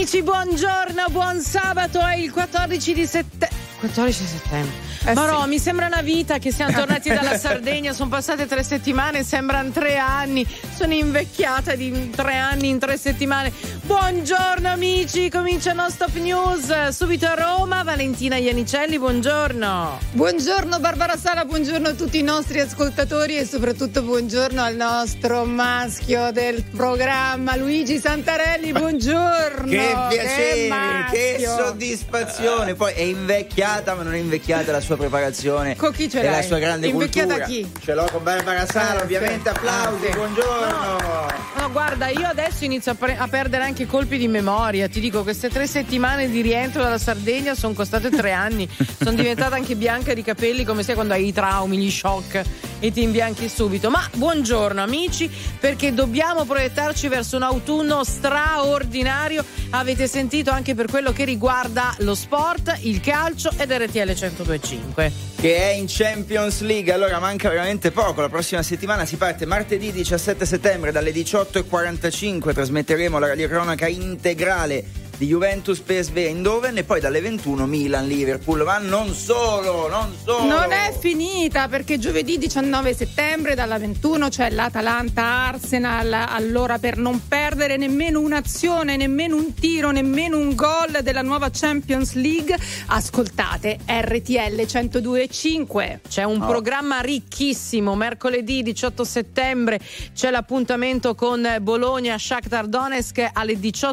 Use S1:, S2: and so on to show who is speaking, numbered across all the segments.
S1: Amici, buongiorno, buon sabato, è il 14 settembre. Ma no, mi sembra una vita che siamo tornati dalla Sardegna, sono passate 3 settimane, sembrano 3 anni, sono invecchiata di 3 anni in 3 settimane. Buongiorno amici, comincia Non Stop News, subito a Roma, Valentina Ianicelli, buongiorno.
S2: Buongiorno Barbara Sala, buongiorno a tutti i nostri ascoltatori e soprattutto buongiorno al nostro maschio del programma, Luigi Santarelli, buongiorno.
S3: Che piacere, che soddisfazione, poi è invecchiata ma non è invecchiata la sua preparazione
S2: con chi ce
S3: e
S2: l'hai?
S3: La sua grande
S2: invecchiata
S3: cultura.
S2: Chi?
S3: Ce l'ho con Barbara Sala, ovviamente applausi, buongiorno.
S1: No, guarda, io adesso inizio a perdere anche colpi di memoria, ti dico, queste 3 settimane di rientro dalla Sardegna sono costate 3 anni, sono diventata anche bianca di capelli, come sai quando hai i traumi, gli shock e ti imbianchi subito. Ma buongiorno amici, perché dobbiamo proiettarci verso un autunno straordinario, avete sentito, anche per quello che riguarda lo sport, il calcio ed RTL 102.5
S3: che è in Champions League. Allora manca veramente poco, la prossima settimana si parte martedì 17 settembre dalle 18:45, trasmetteremo la radiocronaca integrale di Juventus PSV Eindhoven e poi dalle 21 Milan Liverpool. Ma non solo
S2: non è finita, perché giovedì 19 settembre dalla 21 c'è l'Atalanta Arsenal. Allora, per non perdere nemmeno un'azione, nemmeno un tiro, nemmeno un gol della nuova Champions League, ascoltate RTL 102.5.
S1: C'è un programma ricchissimo. Mercoledì 18 settembre c'è l'appuntamento con Bologna Shakhtar Donetsk alle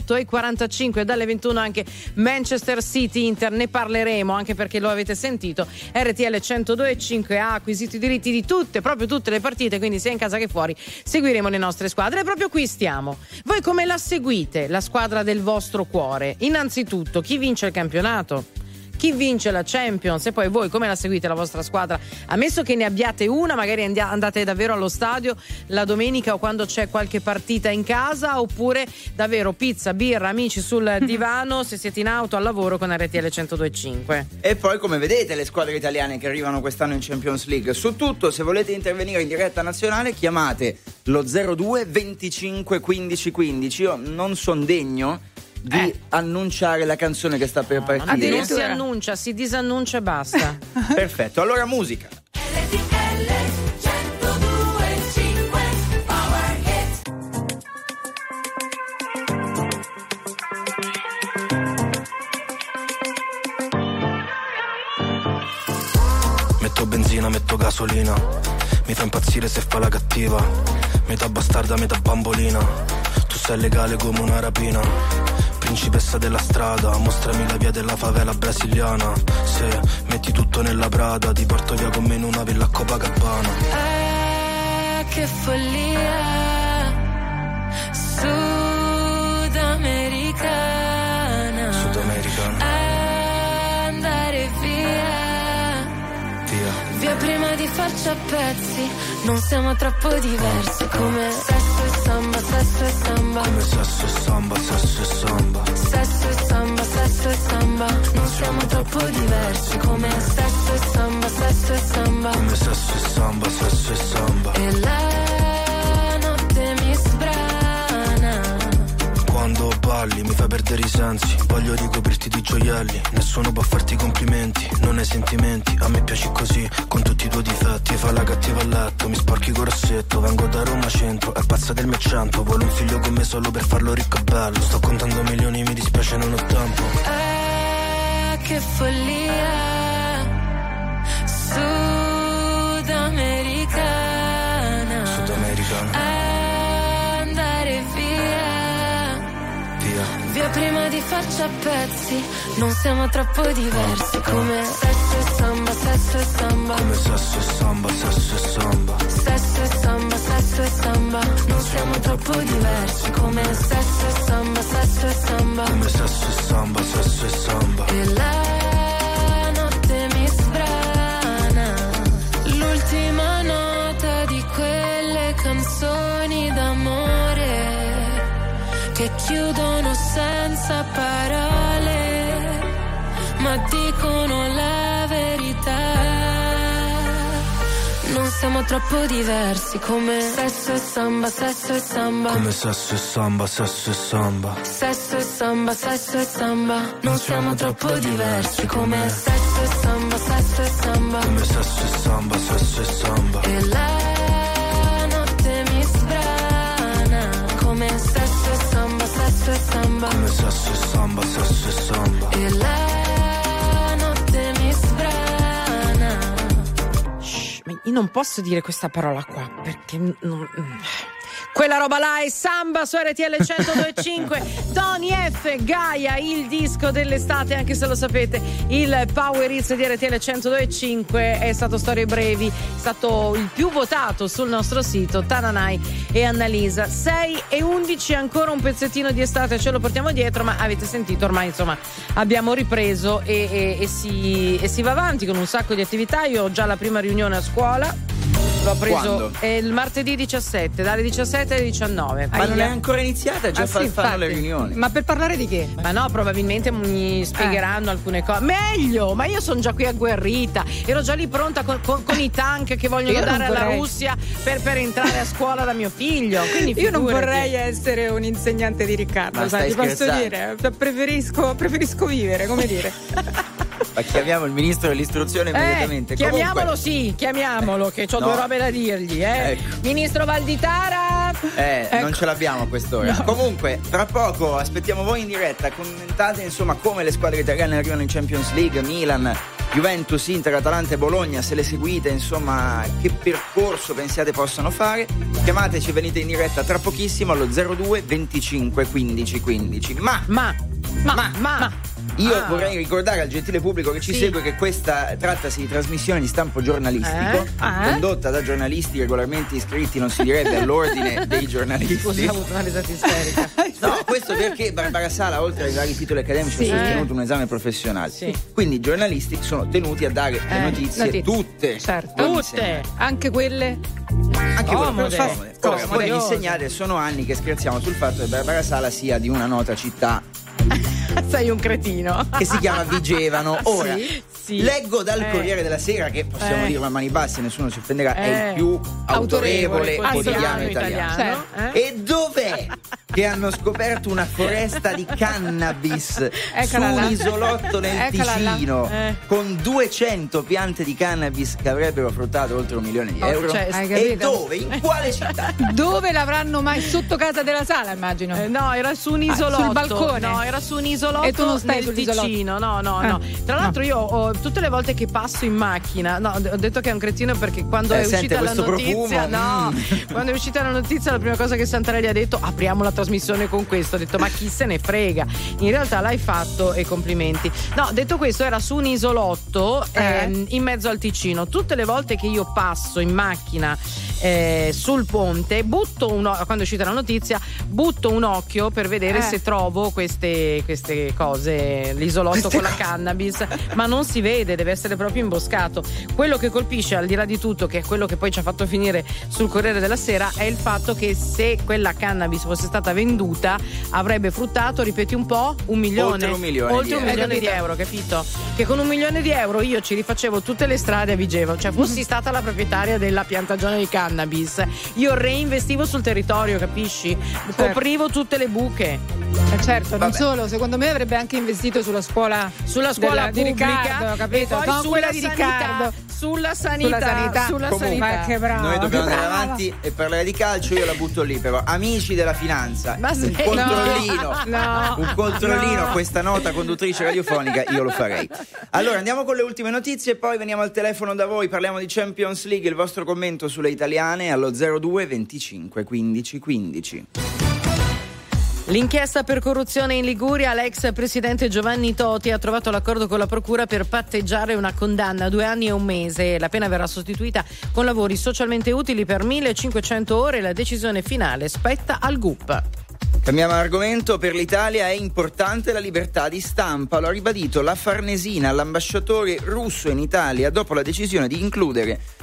S1: 18:45, dalle 21 anche Manchester City Inter, ne parleremo anche perché lo avete sentito, RTL 102.5 ha acquisito i diritti di proprio tutte le partite, quindi sia in casa che fuori seguiremo le nostre squadre e proprio qui stiamo. Voi come la seguite, la squadra del vostro cuore? Innanzitutto, chi vince il campionato? Chi vince la Champions? E poi voi come la seguite la vostra squadra? Ammesso che ne abbiate una, magari andate davvero allo stadio la domenica o quando c'è qualche partita in casa, oppure davvero pizza, birra, amici sul divano se siete in auto, al lavoro con RTL 102.5.
S3: E poi come vedete le squadre italiane che arrivano quest'anno in Champions League. Su tutto, se volete intervenire in diretta nazionale chiamate lo 02 25 15 15. Io non son degno di annunciare la canzone che sta per partire.
S1: Non si annuncia, si disannuncia e basta.
S3: Perfetto, allora musica.
S4: Metto benzina, metto gasolina, mi fa impazzire se fa la cattiva, metà bastarda, metà bambolina, tu sei legale come una rapina. Principessa della strada, mostrami la via della favela brasiliana. Se metti tutto nella Prada, ti porto via con me in una villa a Copacabana.
S5: Che follia sudamericana. Andare via prima di farci a pezzi. Non siamo troppo diversi, come sesso e samba, sesso e samba.
S4: Come sesso e samba, sesso e samba.
S5: Sesso e samba, sesso e samba. Non siamo troppo diversi, come sesso e samba, sesso e samba.
S4: Come sesso e samba, sesso e samba.
S5: E la notte mi sbrana.
S4: Quando balli mi fai perdere i sensi, voglio ricoprirti di gioielli, nessuno può farti complimenti, non hai sentimenti, a me piaci così, con tutti i tuoi difetti, fa la cattiva a letto, mi sporchi col rossetto, vengo da Roma centro, è pazza del mio accento, vuole un figlio con me solo per farlo ricco e bello, sto contando milioni, mi dispiace non ho tempo.
S5: Che follia sudamericana. Andare via prima di farci a pezzi. Non siamo troppo diversi, come sesso e samba, sesso e samba.
S4: Come sesso e samba, sesso e samba.
S5: Sesso e samba, sesso e samba. Non siamo troppo diversi, come sesso e samba, sesso e samba.
S4: Come sesso e samba, sesso e samba.
S5: E la notte mi sbrana. L'ultima nota di quelle canzoni d'amore che chiudono senza parole, ma dicono la verità. non siamo troppo diversi come sesso e samba, sesso e samba.
S4: Come sesso e samba, sesso e samba.
S5: Sesso e samba, sesso e samba. Non siamo troppo diversi come sesso e samba, sesso e samba.
S4: Come sesso e samba, sesso e samba.
S5: E la notte mi sbrana come sesso e samba, sesso e samba.
S4: Come sesso e samba, sesso e samba.
S5: E la notte mi sbrana.
S1: Ma io non posso dire questa parola qua perché quella roba là è samba su RTL 102.5. Tony F, Gaia, il disco dell'estate, anche se lo sapete, il Power Hits di RTL 102.5 è stato Storie Brevi, è stato il più votato sul nostro sito. Tananai e Annalisa. 6:11, ancora un pezzettino di estate ce lo portiamo dietro, ma avete sentito ormai, insomma, abbiamo ripreso e si va avanti con un sacco di attività. Io ho già la prima riunione a scuola. L'ho preso il martedì 17, dalle 17 alle 19.
S3: Ma non è ancora iniziata, già fanno le riunioni.
S2: Ma per parlare di che?
S1: Ma no, probabilmente mi spiegheranno alcune cose. Meglio, ma io sono già qui agguerrita. Ero già lì pronta con i tank che vogliono dare alla Russia per entrare a scuola da mio figlio. Quindi
S2: io non vorrei essere un insegnante di Riccardo,
S3: ma
S2: sai, ti posso dire? Preferisco vivere, come dire.
S3: Ma chiamiamo il ministro dell'istruzione immediatamente.
S1: Chiamiamolo, chiamiamolo, che ho due robe da dirgli. Ecco. Ministro Valditara.
S3: Non ce l'abbiamo a quest'ora. No. Comunque, tra poco aspettiamo voi in diretta. Commentate insomma come le squadre italiane arrivano in Champions League, Milan, Juventus, Inter, Atalanta e Bologna, se le seguite, insomma, che percorso pensiate possano fare. Chiamateci, venite in diretta tra pochissimo allo 02 25 15 15. Ma io vorrei ricordare al gentile pubblico che ci segue che questa trattasi di trasmissione di stampo giornalistico condotta da giornalisti regolarmente iscritti, non si direbbe all'ordine dei giornalisti.
S1: Scusa, ho avuto una risata isterica.
S3: No, questo perché Barbara Sala, oltre ai vari titoli accademici, ha sostenuto un esame professionale. Quindi i giornalisti sono tenuti a dare le notizie tutte.
S2: Certo.
S1: Tutte.
S2: Anche quelle.
S3: Anche comode. Ora, voi insegnate, sono anni che scherziamo sul fatto che Barbara Sala sia di una nota città.
S1: Sei un cretino.
S3: Che si chiama Vigevano. Ora,
S1: sì.
S3: Leggo dal Corriere della Sera, che possiamo dirlo a mani basse, nessuno si offenderà, è il più autorevole quotidiano italiano.
S1: Certo.
S3: E dov'è che hanno scoperto una foresta di cannabis su un isolotto nel Ticino con 200 piante di cannabis che avrebbero fruttato oltre 1 milione di euro? E dove? In quale città?
S2: Dove l'avranno mai? Sotto casa della Sala, immagino.
S1: No, era su un isolotto.
S2: Sul balcone?
S1: No, era su un isolotto.
S2: E tu non stai
S1: nel Ticino. No. Tra l'altro io tutte le volte che passo in macchina, ho detto che è un cretino perché quando è uscita la notizia, quando è uscita la notizia, la prima cosa che Santarelli ha detto: apriamo la trasmissione con questo. Ho detto: ma chi se ne frega? In realtà l'hai fatto e complimenti. No, detto questo, era su un isolotto in mezzo al Ticino. Tutte le volte che io passo in macchina sul ponte, quando è uscita la notizia, butto un occhio per vedere se trovo queste cose, l'isolotto con la cannabis, ma non si vede, deve essere proprio imboscato. Quello che colpisce, al di là di tutto, che è quello che poi ci ha fatto finire sul Corriere della Sera, è il fatto che se quella cannabis fosse stata venduta avrebbe fruttato, ripeti un po', 1 milione. Oltre un milione di euro, capito? Che con 1 milione di euro io ci rifacevo tutte le strade a Vigevano, cioè fossi stata la proprietaria della piantagione di cannabis, io reinvestivo sul territorio, capisci? Coprivo tutte le buche.
S2: Certo, non solo, secondo me avrebbe anche investito sulla scuola
S1: pubblica
S2: di Riccardo, capito?
S1: Poi
S2: non quella di Riccardo.
S1: Sulla sanità.
S2: Ma che bravo.
S3: Noi dobbiamo andare avanti e parlare di calcio. Io la butto lì, però. Amici della finanza, un controllino a questa nota conduttrice radiofonica, io lo farei. Allora andiamo con le ultime notizie e poi veniamo al telefono da voi. Parliamo di Champions League. Il vostro commento sulle italiane allo 02 25 15 15.
S1: L'inchiesta per corruzione in Liguria, l'ex presidente Giovanni Toti ha trovato l'accordo con la procura per patteggiare una condanna, 2 anni e 1 mese. La pena verrà sostituita con lavori socialmente utili per 1.500 ore. La decisione finale spetta al GUP.
S3: Cambiamo argomento. Per l'Italia è importante la libertà di stampa. Lo ha ribadito la Farnesina all'ambasciatore russo in Italia dopo la decisione di includere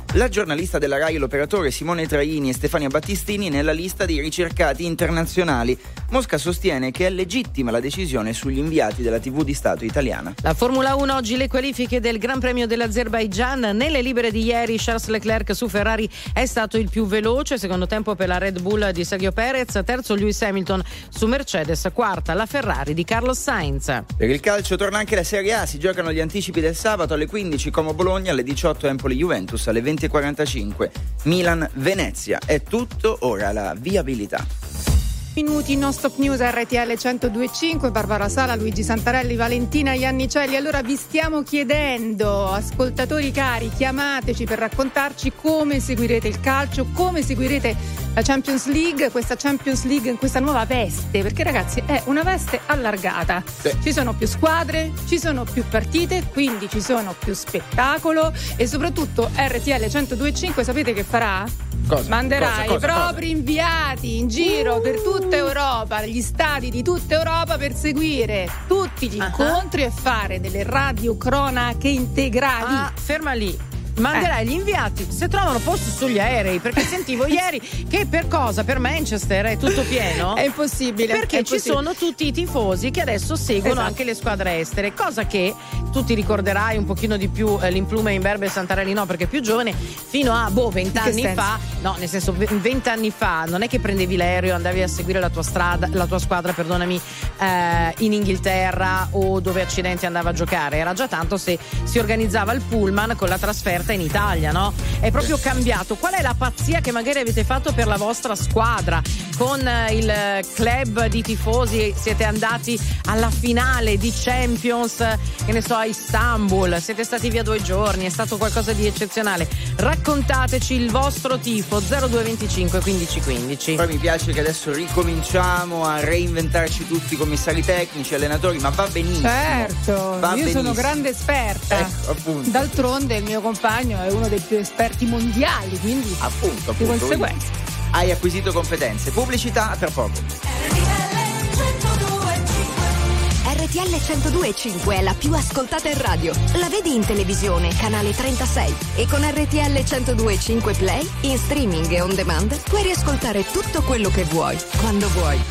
S3: La giornalista della Rai e l'operatore Simone Traini e Stefania Battistini nella lista dei ricercati internazionali. Mosca sostiene che è legittima la decisione sugli inviati della TV di Stato italiana.
S1: La Formula 1 oggi le qualifiche del Gran Premio dell'Azerbaigian. Nelle libere di ieri Charles Leclerc su Ferrari è stato il più veloce, secondo tempo per la Red Bull di Sergio Perez, terzo Lewis Hamilton su Mercedes, quarta la Ferrari di Carlos Sainz.
S3: Per il calcio torna anche la Serie A, si giocano gli anticipi del sabato alle 15 Como Bologna, alle 18 Empoli Juventus, alle 20:45 Milan Venezia. È tutto, ora la viabilità.
S2: Minuti non stop news RTL 102.5, Barbara Sala, Luigi Santarelli, Valentina Iannicelli. Allora vi stiamo chiedendo, ascoltatori cari, chiamateci per raccontarci come seguirete il calcio, come seguirete la Champions League, questa Champions League in questa nuova veste, perché ragazzi è una veste allargata.
S3: Sì.
S2: Ci sono più squadre, ci sono più partite, quindi ci sono più spettacolo e soprattutto RTL 102.5 sapete che farà?
S3: Cosa?
S2: Manderà
S3: Cosa?
S2: i propri inviati in giro per tutta Europa, gli stadi di tutta Europa, per seguire tutti gli incontri e fare delle radiocronache integrali.
S1: Ferma lì. Manderai gli inviati se trovano posto sugli aerei, perché sentivo ieri che per cosa? Per Manchester è tutto pieno?
S2: È impossibile.
S1: Perché ci sono tutti i tifosi che adesso seguono anche le squadre estere, cosa che tu ti ricorderai un pochino di più, l'implume in Berbe e Santarelli no, perché è più giovane, fino a 20 anni fa, no, nel senso 20 anni fa non è che prendevi l'aereo e andavi a seguire la tua squadra, perdonami, in Inghilterra o dove accidenti andava a giocare, era già tanto se si organizzava il pullman con la trasferta in Italia, no? È proprio cambiato. Qual è la pazzia che magari avete fatto per la vostra squadra? Con il club di tifosi siete andati alla finale di Champions, che ne so, a Istanbul, siete stati via 2 giorni, è stato qualcosa di eccezionale. Raccontateci il vostro tifo 0225 15 15.
S3: Poi mi piace che adesso ricominciamo a reinventarci tutti, commissari tecnici, allenatori, ma va benissimo.
S2: Certo, io sono grande esperta.
S3: Ecco, appunto.
S2: D'altronde il mio compagno è uno dei più esperti mondiali, quindi
S3: appunto
S2: di conseguenza
S3: hai acquisito competenze. Pubblicità tra poco.
S6: RTL 102.5 è la più ascoltata in radio. La vedi in televisione, canale 36. E con RTL 102.5 Play, in streaming e on demand, puoi riascoltare tutto quello che vuoi, quando vuoi.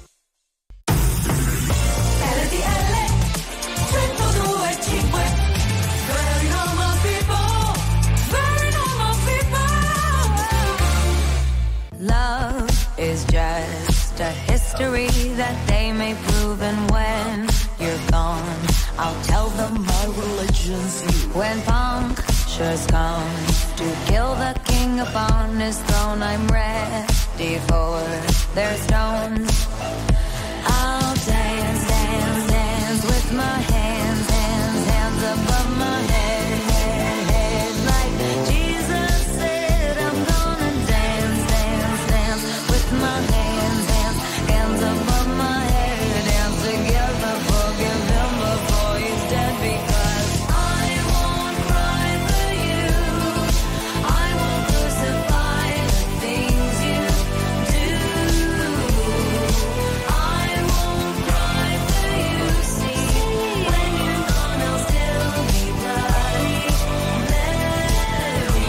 S7: Love is just a history that they may prove, and when you're gone, I'll tell them my religion's you. When punctures come to kill the king upon his throne, I'm ready for their stones. I'll dance, dance, dance with my hands, hands, hands above my head, head, head, like Jesus said. I'm gonna dance, dance, dance with my hands, hands, hands above my head, dance together, forgive him before he's dead, because I won't cry for you, I won't crucify the things you do, I won't cry for you, see, when you're gone I'll still be bloody Mary.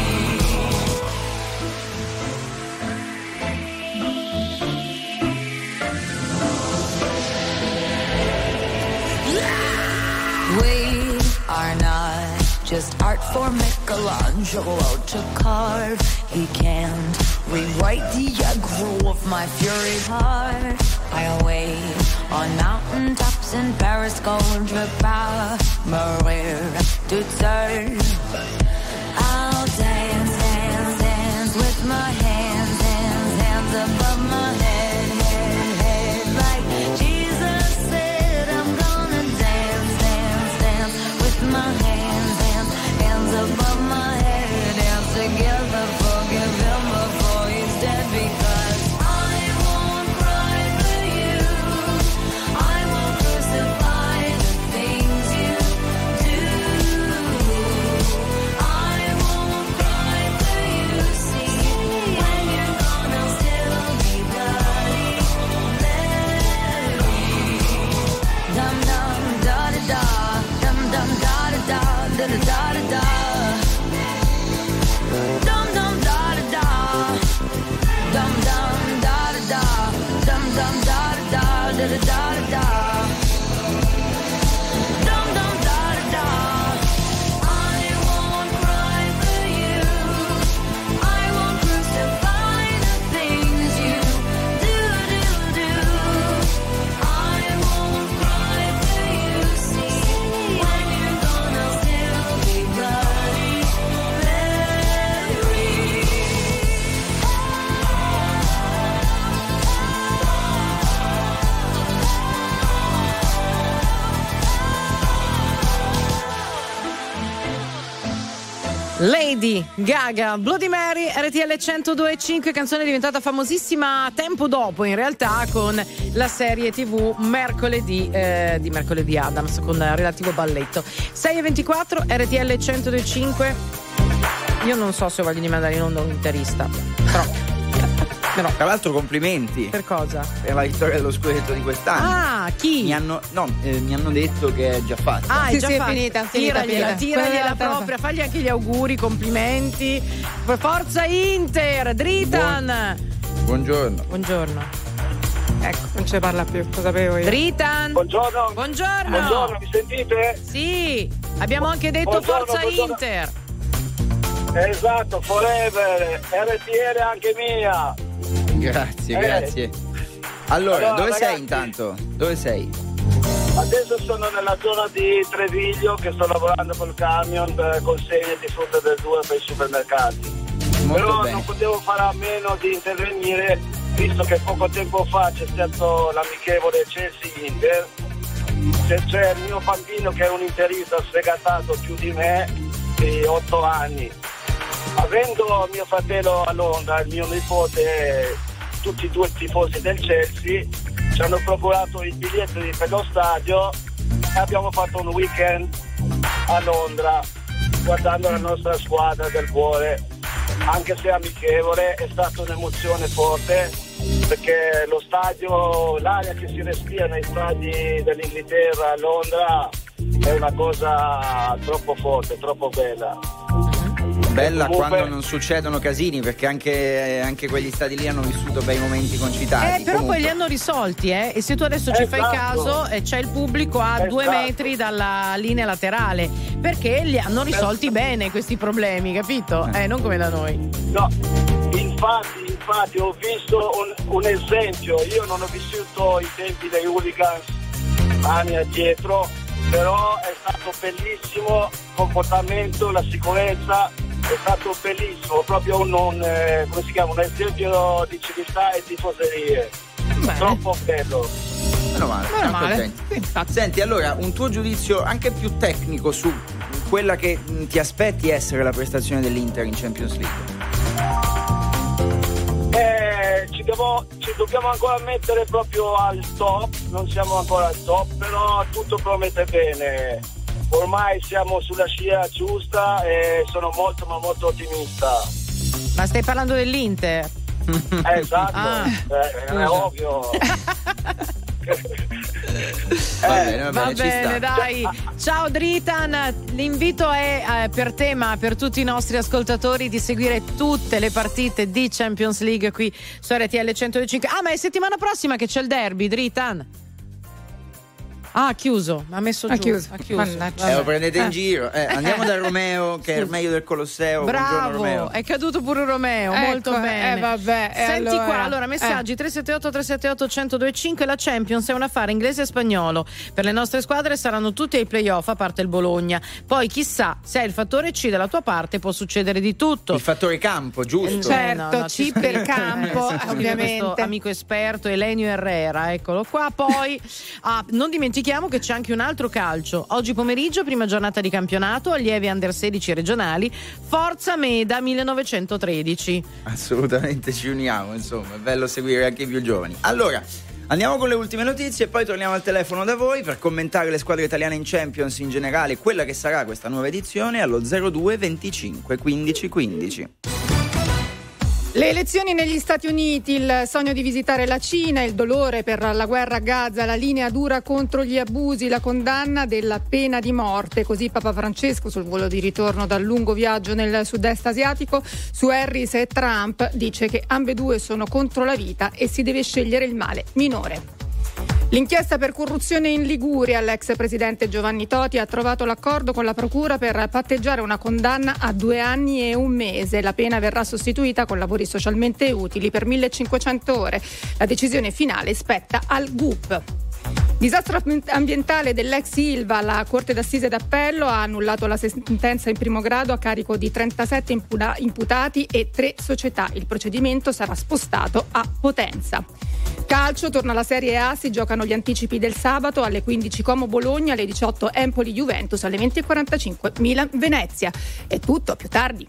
S7: We are not just art for Michelangelo to carve. He can't rewrite the aggro of my fury heart. I wait on mountaintops in Paris, going to Maria to turn. I'll dance, dance, dance with my hands, hands, hands above my head, head, head, like Jesus said. I'm gonna dance, dance, dance with my hands, hands, hands above my head, dance together, forgive him before he's dead, because I won't cry for you, I won't crucify the things you do, I
S1: Lady Gaga, Bloody Mary, RTL 102.5, canzone diventata famosissima tempo dopo in realtà con la serie TV Mercoledì di Mercoledì Addams con relativo balletto. 6:24 RTL 102.5. Io non so se voglio mandare in onda un interista, però
S3: tra l'altro complimenti.
S1: Per cosa?
S3: Per la vittoria dello scudetto di quest'anno.
S1: Ah, chi?
S3: Mi hanno detto che è già fatta.
S1: È già
S2: sì,
S1: fatta.
S2: È finita.
S1: Tiragliela proprio, fagli anche gli auguri, complimenti. Forza Inter, Dritan.
S3: Buongiorno.
S2: Ecco, non ce ne parla più, lo sapevo io.
S1: Dritan.
S8: Buongiorno, mi sentite?
S1: Sì, abbiamo anche detto Forza Inter.
S8: Esatto, forever, RTL anche mia.
S3: Grazie. Allora, dove
S8: ragazzi,
S3: sei intanto? Dove sei?
S8: Adesso sono nella zona di Treviglio che sto lavorando col camion per consegne di frutta e verdura per i supermercati.
S3: Molto
S8: Però
S3: bene.
S8: non potevo fare a meno di intervenire visto che poco tempo fa c'è stato l'amichevole Chelsea-Inter. C'è il mio bambino che è un interista sfegatato più di me di 8 anni. Avendo mio fratello a Londra, il mio nipote, tutti e due tifosi del Chelsea, ci hanno procurato i biglietti per lo stadio e abbiamo fatto un weekend a Londra guardando la nostra squadra del cuore. Anche se amichevole, è stata un'emozione forte perché lo stadio, l'aria che si respira nei stadi dell'Inghilterra a Londra è una cosa troppo forte, troppo bella.
S3: Bella
S8: comunque,
S3: quando non succedono casini, perché anche quegli stati lì hanno vissuto bei momenti concitati.
S1: Però poi li hanno risolti, e se tu adesso ci fai caso, c'è il pubblico a 2 metri dalla linea laterale, perché li hanno risolti bene questi problemi, capito? Non come da noi.
S8: No, infatti ho visto un esempio. Io non ho vissuto i tempi dei hooligans anni addietro, però è stato bellissimo il comportamento, la sicurezza, è stato bellissimo, proprio un esempio di civiltà e tifoserie. Troppo bello.
S3: Meno male. Senti, allora un tuo giudizio anche più tecnico su quella che ti aspetti essere la prestazione dell'Inter in Champions League.
S8: Ci dobbiamo ancora mettere proprio al top, non siamo ancora al top, però tutto promette bene. Ormai siamo sulla scia giusta e sono molto ma molto ottimista.
S1: Ma stai parlando dell'Inter?
S8: Esatto, è ovvio.
S1: Va bene, dai. Ciao Dritan, l'invito è per te, ma per tutti i nostri ascoltatori, di seguire tutte le partite di Champions League qui su RTL 105. Ma è settimana prossima che c'è il derby, Dritan. Ha chiuso, ha messo giù. Ha chiuso.
S3: Lo prendete in giro. Andiamo da Romeo, che è il meglio del Colosseo.
S1: Bravo,
S3: Romeo.
S1: è caduto pure Romeo, molto bene. Senti qua, messaggi 378 378 1025. La Champions è un affare inglese e spagnolo. Per le nostre squadre saranno tutti ai playoff, a parte il Bologna. Poi chissà, se hai il fattore C dalla tua parte può succedere di tutto.
S3: Il fattore campo, giusto?
S2: Certo, C per campo, ovviamente.
S1: Amico esperto Elenio Herrera, eccolo qua. Poi non dimentichiamo che c'è anche un altro calcio. Oggi pomeriggio, prima giornata di campionato, allievi under 16 regionali, Forza Meda 1913.
S3: Assolutamente ci uniamo, insomma, è bello seguire anche i più giovani. Allora, andiamo con le ultime notizie e poi torniamo al telefono da voi per commentare le squadre italiane in Champions in generale, quella che sarà questa nuova edizione, allo 02 25 15 15.
S2: Le elezioni negli Stati Uniti, il sogno di visitare la Cina, il dolore per la guerra a Gaza, la linea dura contro gli abusi, la condanna della pena di morte. Così Papa Francesco, sul volo di ritorno dal lungo viaggio nel sud-est asiatico, su Harris e Trump, dice che ambedue sono contro la vita e si deve scegliere il male minore. L'inchiesta per corruzione in Liguria, l'ex presidente Giovanni Toti ha trovato l'accordo con la procura per patteggiare una condanna a 2 anni e 1 mese. La pena verrà sostituita con lavori socialmente utili per 1500 ore. La decisione finale spetta al GUP. Disastro ambientale dell'ex Ilva, la Corte d'Assise d'Appello ha annullato la sentenza in primo grado a carico di 37 imputati e 3 società. Il procedimento sarà spostato a Potenza. Calcio, torna la Serie A, si giocano gli anticipi del sabato alle 15 Como Bologna, alle 18 Empoli Juventus, alle 20:45 Milan Venezia. È tutto, a più tardi.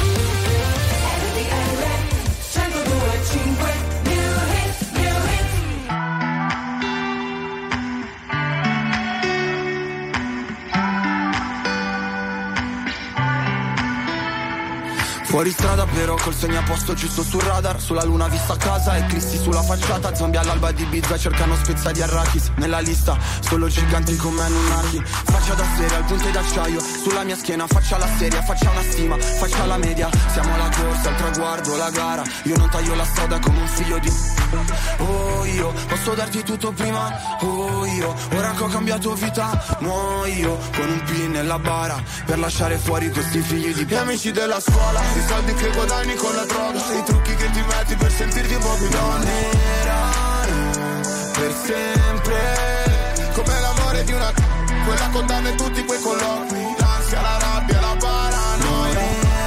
S4: Fuori strada però col segno a posto giusto sul radar. Sulla luna vista a casa e Cristi sulla facciata. Zombie all'alba di Ibiza cercano spezza di arachis. Nella lista solo giganti con me non nachi. Faccia da serie al punto d'acciaio. Sulla mia schiena faccia la seria, faccia una stima, faccia la media. Siamo alla corsa, al traguardo, la gara. Io non taglio la strada come un figlio di... Oh io, posso darti tutto prima. Oh io, ora che ho cambiato vita muoio con un pin nella bara per lasciare fuori questi figli di... Gli amici della scuola, i soldi che guadagni con la droga, i trucchi che ti metti per sentirti un po' più donna. Per sempre, come l'amore di una... quella condanna e tutti quei colloqui, l'ansia, la rabbia, la paranoia.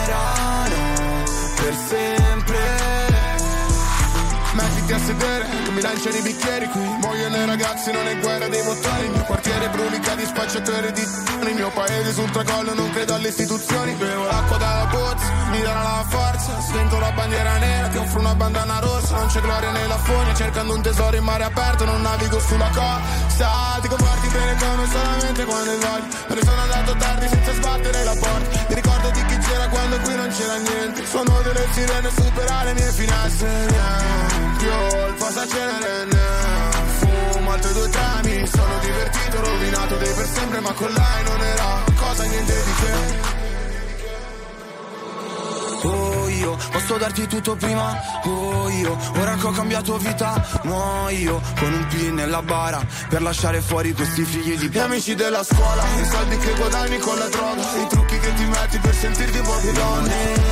S4: Per sempre. Mettiti a sedere, che mi lanciano i bicchieri qui. Muoiono i ragazzi, non è guerra dei motori. Il mio quartiere brulica di spacciatori di... Il mio paese sul tracollo, non credo alle istituzioni. Bevo l'acqua dalla pozza, mi darà la forza. Stento la bandiera nera, ti offro una bandana rossa. Non c'è gloria nella fogna, cercando un tesoro in mare aperto. Non navigo sulla costa. Ti comporti bene come solamente quando hai voglia. Me ne sono andato tardi senza sbattere la porta. Mi ricordo di chi c'era quando qui non c'era niente. Suono delle sirene, supera le mie finestre. Io il passacenere fumo altre 2 trami. Sono divertito, rovinato dei per sempre, ma con lei non era cosa niente di che. Oh io, posso darti tutto prima. Oh io, ora che ho cambiato vita muoio con un pin nella bara per lasciare fuori questi figli di... Gli amici della scuola, i soldi che guadagni con la droga, i trucchi che ti metti per sentirti un po' più donna.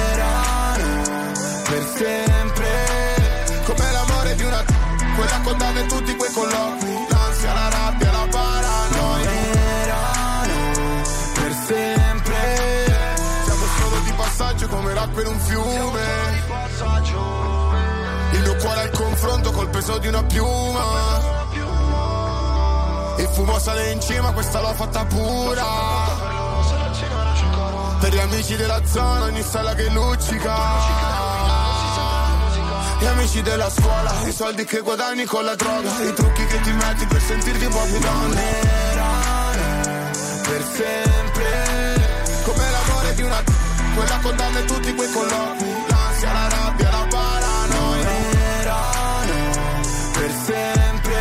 S4: Per sempre, come l'amore di una... quella condanna e tutti quei colloqui, l'ansia, la rabbia, la paranoia. Per sempre, siamo solo di passaggio come l'acqua in un fiume. Il mio cuore al confronto col peso di una piuma. Il fumo sale in cima, questa l'ho fatta pura. Per gli amici della zona, ogni stella che luccica. Gli amici della scuola, i soldi che guadagni con la droga, i trucchi che ti metti per sentirti un po' più donna. Per sempre, come l'amore di una... quella condanna e tutti quei colloqui, l'ansia, la rabbia, la paranoia. Per sempre.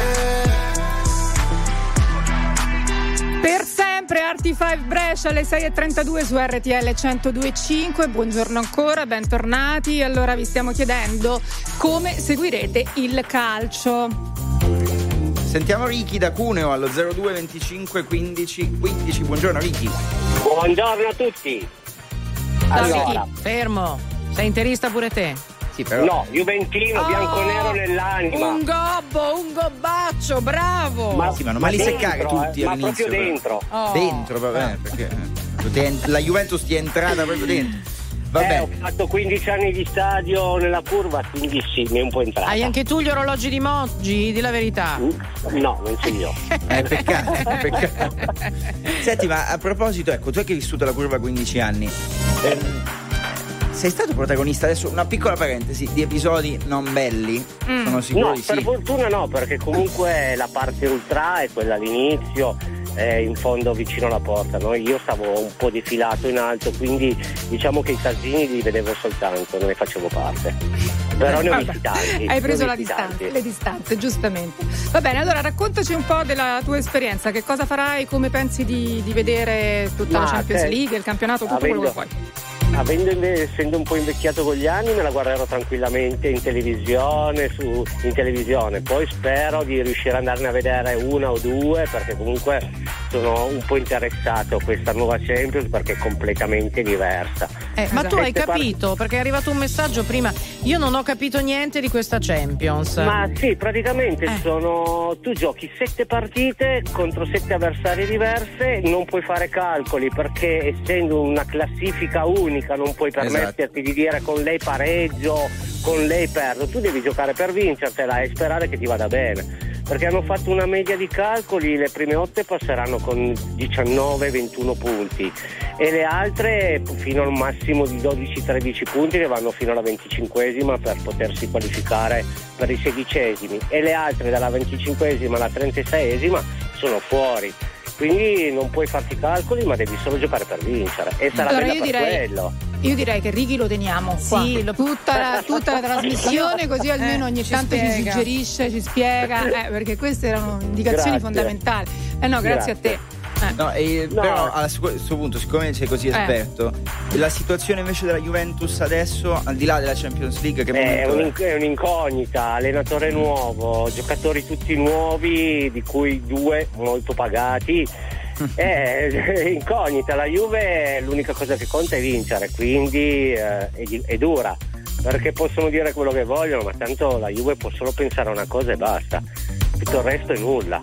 S2: Per sempre Arti5 Brescia alle 6:32 su RTL 102.5. Buongiorno ancora, bentornati. Allora vi stiamo chiedendo come seguirete il calcio.
S3: Sentiamo Ricky da Cuneo allo 02 25 15 15. Buongiorno Ricky.
S9: Buongiorno a tutti.
S1: Allora, fermo. Sei interista pure te?
S3: Sì, però...
S9: No, juventino, bianco-nero nell'anima.
S1: Un gobbo, un gobbaccio, bravo.
S3: Ma non li seccare tutti
S9: ma
S3: all'inizio.
S9: proprio dentro.
S1: Oh.
S3: Dentro, vabbè, perché la Juventus ti è entrata proprio dentro. Vabbè.
S9: Ho fatto 15 anni di stadio nella curva, quindi sì, mi è un po' entrata.
S1: Hai anche tu gli orologi di Moggi? Di la verità.
S9: No, non ce li ho.
S3: Peccato. Senti, ma a proposito, ecco, tu che hai vissuto la curva 15 anni, sei stato protagonista, adesso una piccola parentesi, di episodi non belli? Sono sicuro di sì.
S9: Per fortuna no, perché comunque la parte ultra è quella all'inizio, in fondo vicino alla porta, no? Io stavo un po' defilato in alto, quindi diciamo che i casini li vedevo soltanto, non ne facevo parte. Però ne ho visti tanti.
S2: Hai preso le distanze, giustamente. Va bene, allora raccontaci un po' della tua esperienza, che cosa farai, come pensi di vedere tutta la Champions League, il campionato, tutto quello che vuoi.
S9: Essendo un po' invecchiato con gli anni, me la guarderò tranquillamente in televisione, poi spero di riuscire ad andarne a vedere una o due, perché comunque sono un po' interessato a questa nuova Champions, perché è completamente diversa.
S1: Ma tu hai capito? Perché è arrivato un messaggio prima, io non ho capito niente di questa Champions.
S9: Ma sì, praticamente tu giochi 7 partite contro 7 avversari diverse, non puoi fare calcoli, perché essendo una classifica unica non puoi permetterti di dire con lei pareggio, con lei perdo, tu devi giocare per vincertela e sperare che ti vada bene, perché hanno fatto una media di calcoli, le prime 8 passeranno con 19-21 punti e le altre fino al massimo di 12-13 punti che vanno fino alla 25esima per potersi qualificare per i 16esimi, e le altre dalla 25esima alla 36esima sono fuori. Quindi non puoi farti calcoli, ma devi solo giocare per vincere, e sarà
S2: allora,
S9: bella per quello.
S2: Io direi che Ricky lo teniamo qua.
S1: Sì,
S2: tutta la trasmissione, così almeno ogni tanto ci suggerisce, ci spiega, perché queste erano indicazioni fondamentali. No, grazie a te.
S3: No, però a questo punto, siccome sei così esperto, la situazione invece della Juventus adesso, al di là della Champions League, che
S9: è un'incognita, allenatore nuovo, giocatori tutti nuovi, di cui 2 molto pagati. È incognita. La Juve, l'unica cosa che conta è vincere, quindi è dura, perché possono dire quello che vogliono, ma tanto la Juve può solo pensare a una cosa e basta, tutto il resto è nulla.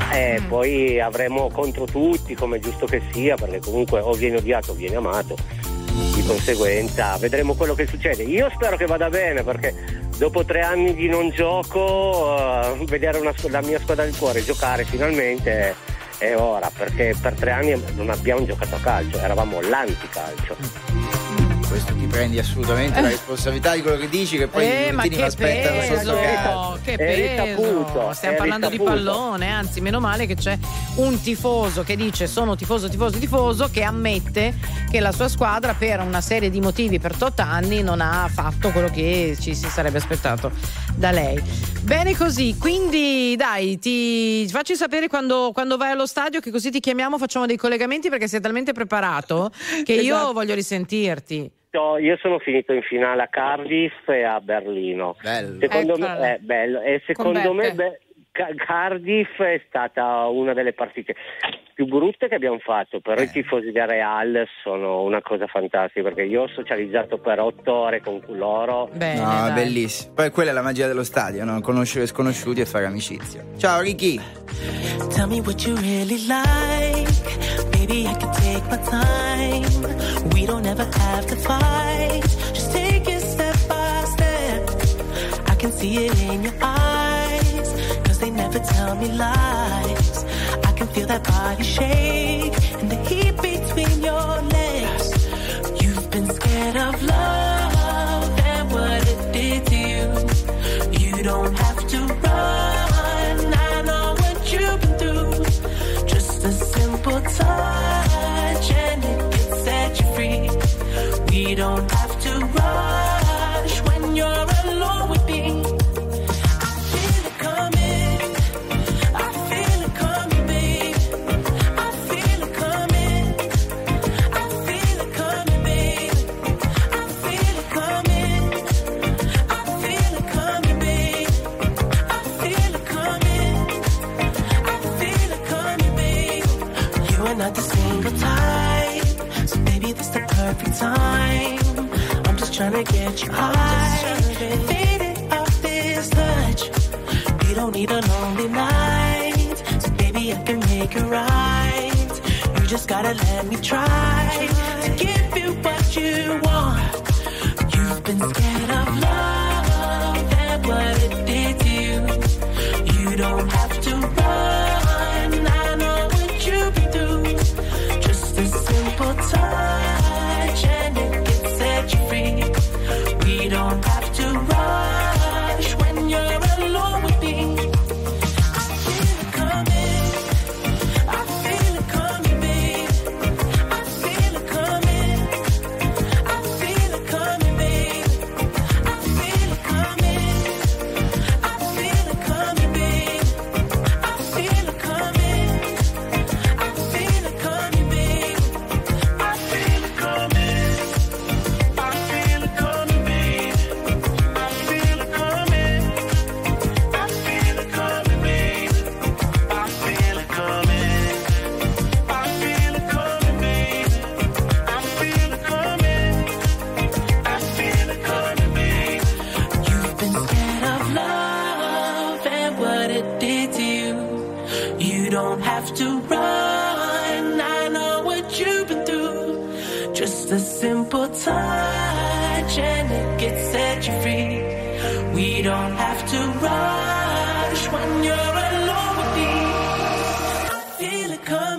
S9: Poi avremo contro tutti, come è giusto che sia, perché comunque o viene odiato o viene amato, di conseguenza vedremo quello che succede. Io spero che vada bene, perché dopo 3 anni di non gioco, vedere la mia squadra del cuore giocare finalmente è ora, perché per 3 anni non abbiamo giocato a calcio, eravamo l'anticalcio.
S3: Questo ti prendi assolutamente la responsabilità di quello che dici, che poi i
S1: ma che
S3: aspettano sotto casa.
S1: Che peso, stiamo parlando di pallone, anzi meno male che c'è un tifoso che dice sono tifoso, che ammette che la sua squadra per una serie di motivi per 8 anni non ha fatto quello che ci si sarebbe aspettato da lei. Bene così, quindi dai, ti facci sapere quando vai allo stadio, che così ti chiamiamo, facciamo dei collegamenti, perché sei talmente preparato che io voglio risentirti.
S9: Io sono finito in finale a Cardiff e a Berlino.
S3: Bello.
S9: Secondo me è bello, e secondo me Cardiff è stata una delle partite più brutte che abbiamo fatto, però i tifosi del Real sono una cosa fantastica, perché io ho socializzato per 8 ore con loro.
S3: Bene, bellissimo. Poi quella è la magia dello stadio, no? Conoscere sconosciuti e fare amicizia. Ciao Ricky.
S10: Tell me what you really like, baby, I can take my time. We don't ever have to fight, just take it step by step. I can see it in your eyes, cause they never tell me lies. I can feel that body shake and the heat between your legs. You've been scared of love and what it did to you. You don't have to run, I know what you've been through. Just a simple touch and it can set you free. We don't have to rush when you're alone with me. Not the single type, so baby this the perfect time. I'm just trying to get you high, faded off this touch. We don't need a lonely night, so baby I can make it right. You just gotta let me try to give you what you want. You've been scared of love and what it did to you. You don't have to run, I know what you've been through. A simple touch and it can set you free. We don't have to rush when you're alone with me. I feel it coming, I feel it coming, babe. I feel it coming, I feel it coming, babe. I feel it coming, I feel it coming, babe. I feel it coming, I feel it coming, babe. A simple touch attention, it gets set you free. We don't have to rush when you're alone with me. I feel it coming.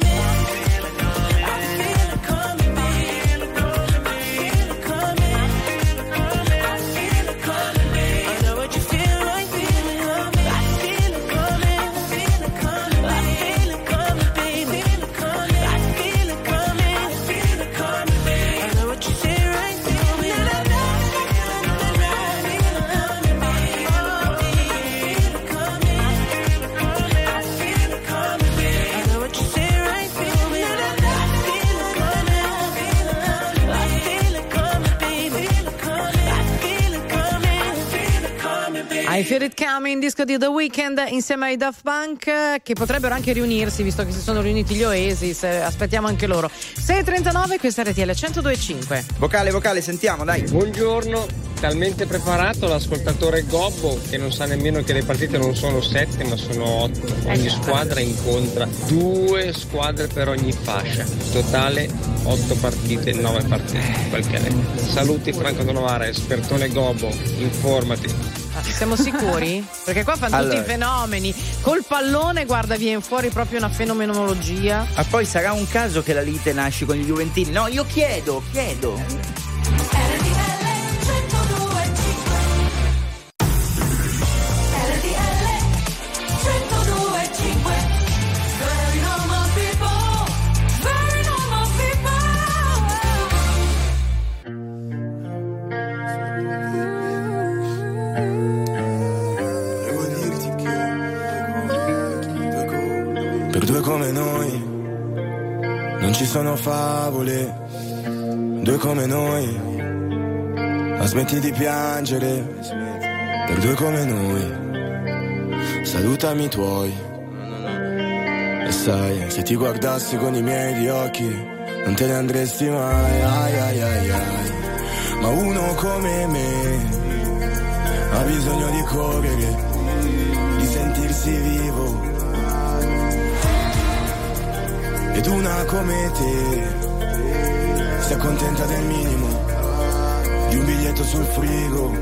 S1: I Feel It Coming, disco di The Weeknd insieme ai Daft Punk, che potrebbero anche riunirsi visto che si sono riuniti gli Oasis, aspettiamo anche loro. 6.39, questa RTL 102.5.
S3: Vocale, sentiamo, dai.
S11: Buongiorno, talmente preparato l'ascoltatore Gobbo che non sa nemmeno che le partite non sono 7 ma sono 8. Ogni squadra incontra 2 squadre per ogni fascia, totale 8 partite, 9 partite, quel che è. Saluti Franco Donovara, espertone Gobbo, informati.
S1: Siamo sicuri? Perché qua fanno tutti i fenomeni. Col pallone, guarda, viene fuori proprio una fenomenologia.
S3: Ma poi sarà un caso che la lite nasce con gli Juventini? No, io chiedo.
S4: Per due come noi non ci sono favole, 2 come noi, ma smetti di piangere. Per 2 come noi, salutami i tuoi. E sai, se ti guardassi con i miei di occhi non te ne andresti mai, ai. Ma uno come me ha bisogno di correre, di sentirsi vivo. Ed una come te si accontenta del minimo, di un biglietto sul frigo.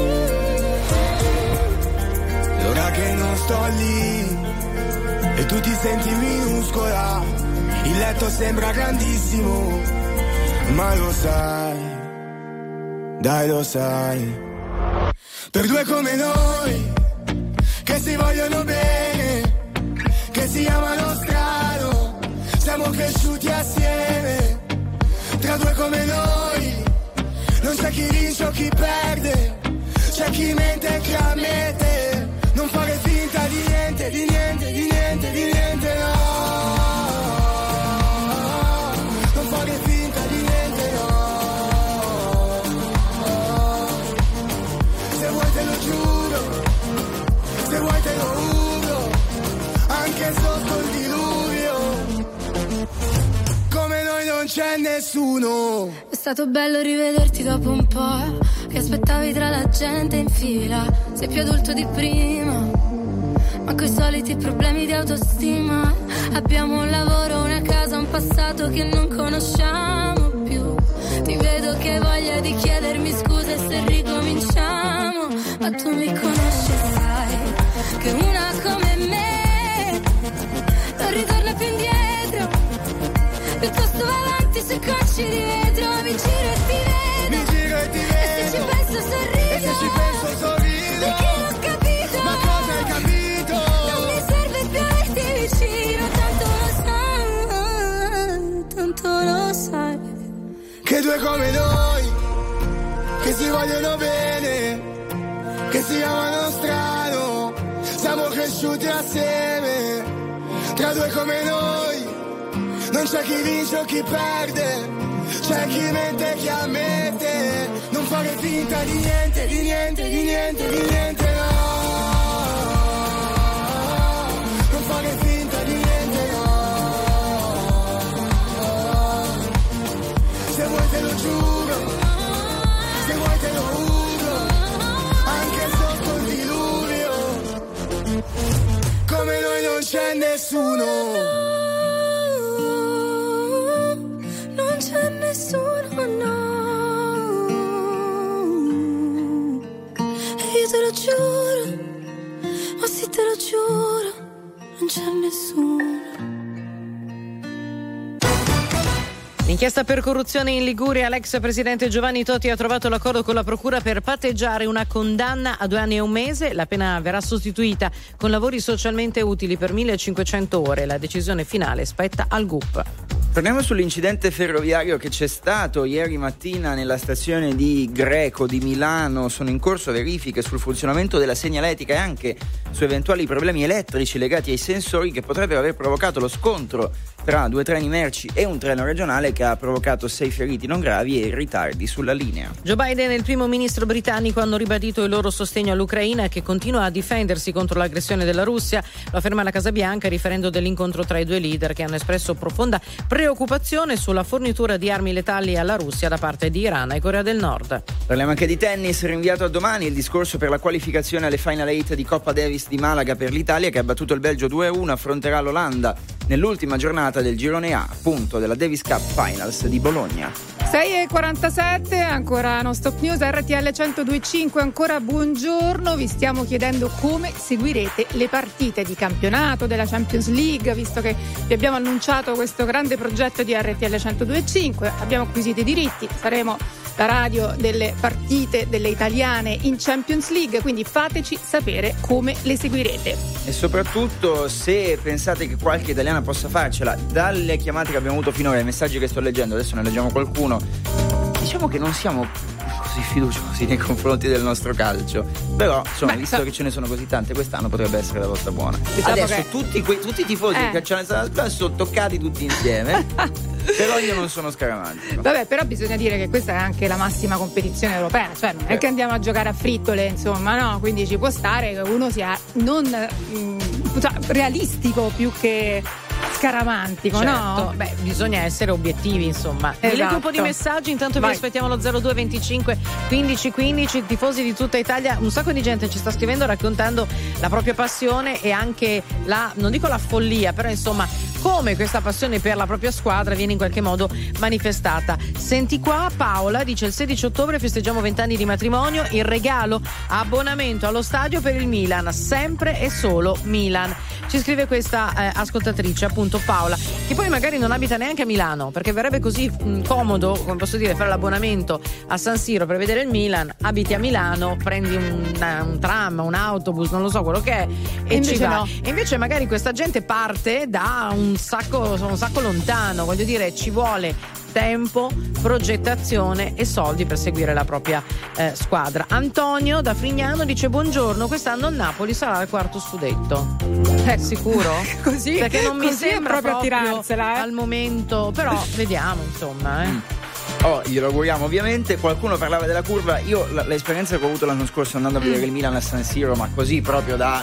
S4: E ora che non sto lì e tu ti senti minuscola, il letto sembra grandissimo, ma lo sai, dai lo sai. Per 2 come noi, che si vogliono bene, che si amano strano, siamo cresciuti assieme. Tra 2 come noi non c'è chi vince o chi perde, c'è chi mente e chi ammette. Non fare finta di niente, no. Non fare finta di niente, no. Se vuoi te lo giuro, se vuoi te lo giuro, anche sotto il diluvio. Come noi non c'è nessuno.
S5: È stato bello rivederti dopo un po', che aspettavi tra la gente in fila. Sei più adulto di prima, ma coi soliti problemi di autostima. Abbiamo un lavoro, una casa, un passato che non conosciamo più. Ti vedo che hai voglia di chiedermi scusa se ricominciamo, ma tu mi conosci e sai che una come me non ritorna più indietro, piuttosto va avanti su cocci di vetro. Mi giro e ti vedo, e se ci penso sorrido, perché l'ho capito.
S4: Ma cosa hai capito?
S5: Non mi serve più averti vicino, tanto lo sai.
S4: Che 2 come noi, che si vogliono bene, che si amano strano, siamo cresciuti assieme. Tra 2 come noi non c'è chi vince o chi perde, c'è chi mente e chi ammette. Non fare finta di niente, no. Non fare finta di niente, no. Se vuoi te lo giuro, se vuoi te lo giuro, anche sotto il diluvio. Come noi non c'è nessuno.
S5: Non c'è nessuno, no. io te lo giuro, ma sì te lo giuro, non c'è nessuno.
S1: Inchiesta per corruzione in Liguria, l'ex presidente Giovanni Toti ha trovato l'accordo con la procura per patteggiare una condanna a 2 anni e 1 mese. La pena verrà sostituita con lavori socialmente utili per 1500 ore. La decisione finale spetta al GUP.
S3: Torniamo sull'incidente ferroviario che c'è stato ieri mattina nella stazione di Greco di Milano. Sono in corso verifiche sul funzionamento della segnaletica e anche su eventuali problemi elettrici legati ai sensori che potrebbero aver provocato lo scontro tra 2 treni merci e un treno regionale che ha provocato 6 feriti non gravi e ritardi sulla linea.
S1: Joe Biden e il primo ministro britannico hanno ribadito il loro sostegno all'Ucraina, che continua a difendersi contro l'aggressione della Russia. Lo afferma la Casa Bianca riferendo dell'incontro tra i due leader, che hanno espresso profonda preoccupazione sulla fornitura di armi letali alla Russia da parte di Iran e Corea del Nord.
S3: Parliamo anche di tennis, rinviato a domani il discorso per la qualificazione alle Final 8 di Coppa Davis di Malaga per l'Italia, che ha battuto il Belgio 2-1, affronterà l'Olanda nell'ultima giornata del girone A, appunto, della Davis Cup Finals di Bologna.
S2: 6:47, ancora non stop news, RTL 102.5, ancora buongiorno. Vi stiamo chiedendo come seguirete le partite di campionato della Champions League, visto che vi abbiamo annunciato questo grande progetto di RTL 102.5, abbiamo acquisito i diritti, saremo la radio delle partite delle italiane in Champions League, quindi fateci sapere come le seguirete.
S3: E soprattutto, se pensate che qualche italiana possa farcela, dalle chiamate che abbiamo avuto finora, ai messaggi che sto leggendo, adesso ne leggiamo qualcuno, diciamo che non siamo così fiduciosi nei confronti del nostro calcio, però insomma, visto che ce ne sono così tante, quest'anno potrebbe essere la volta buona.
S2: Diciamo
S3: adesso
S2: che
S3: tutti i tifosi che calciano sono toccati tutti insieme. Però io non sono scaramantico.
S2: Vabbè, però bisogna dire che questa è anche la massima competizione europea, cioè non è che andiamo a giocare a frittole, insomma, no, quindi ci può stare che uno sia non realistico più che scaramantico,
S1: certo,
S2: no?
S1: Beh, bisogna essere obiettivi, insomma.
S2: Esatto.
S1: Vi leggo un po' di messaggi, intanto vi aspettiamo allo 02 25 15 15, tifosi di tutta Italia. Un sacco di gente ci sta scrivendo raccontando la propria passione e anche non dico la follia, però insomma come questa passione per la propria squadra viene in qualche modo manifestata. Senti qua, Paola dice: il 16 ottobre festeggiamo 20 anni di matrimonio, il regalo abbonamento allo stadio per il Milan, sempre e solo Milan. Ci scrive questa ascoltatrice, appunto Paola, che poi magari non abita neanche a Milano, perché verrebbe così comodo, come posso dire, fare l'abbonamento a San Siro per vedere il Milan, abiti a Milano, prendi un tram, un autobus, non lo so quello che è, e ci va. No. E invece magari questa gente parte da un sacco lontano, voglio dire, ci vuole tempo, progettazione e soldi per seguire la propria squadra. Antonio da Frignano dice: buongiorno, quest'anno il Napoli sarà al quarto scudetto. Sicuro?
S2: Così?
S1: Perché non mi
S2: così
S1: sembra
S2: proprio a tirarsela,
S1: al momento, però vediamo, insomma.
S3: Glielo auguriamo ovviamente. Qualcuno parlava della curva. Io l'esperienza che ho avuto l'anno scorso andando a vedere il Milan a San Siro, ma così proprio da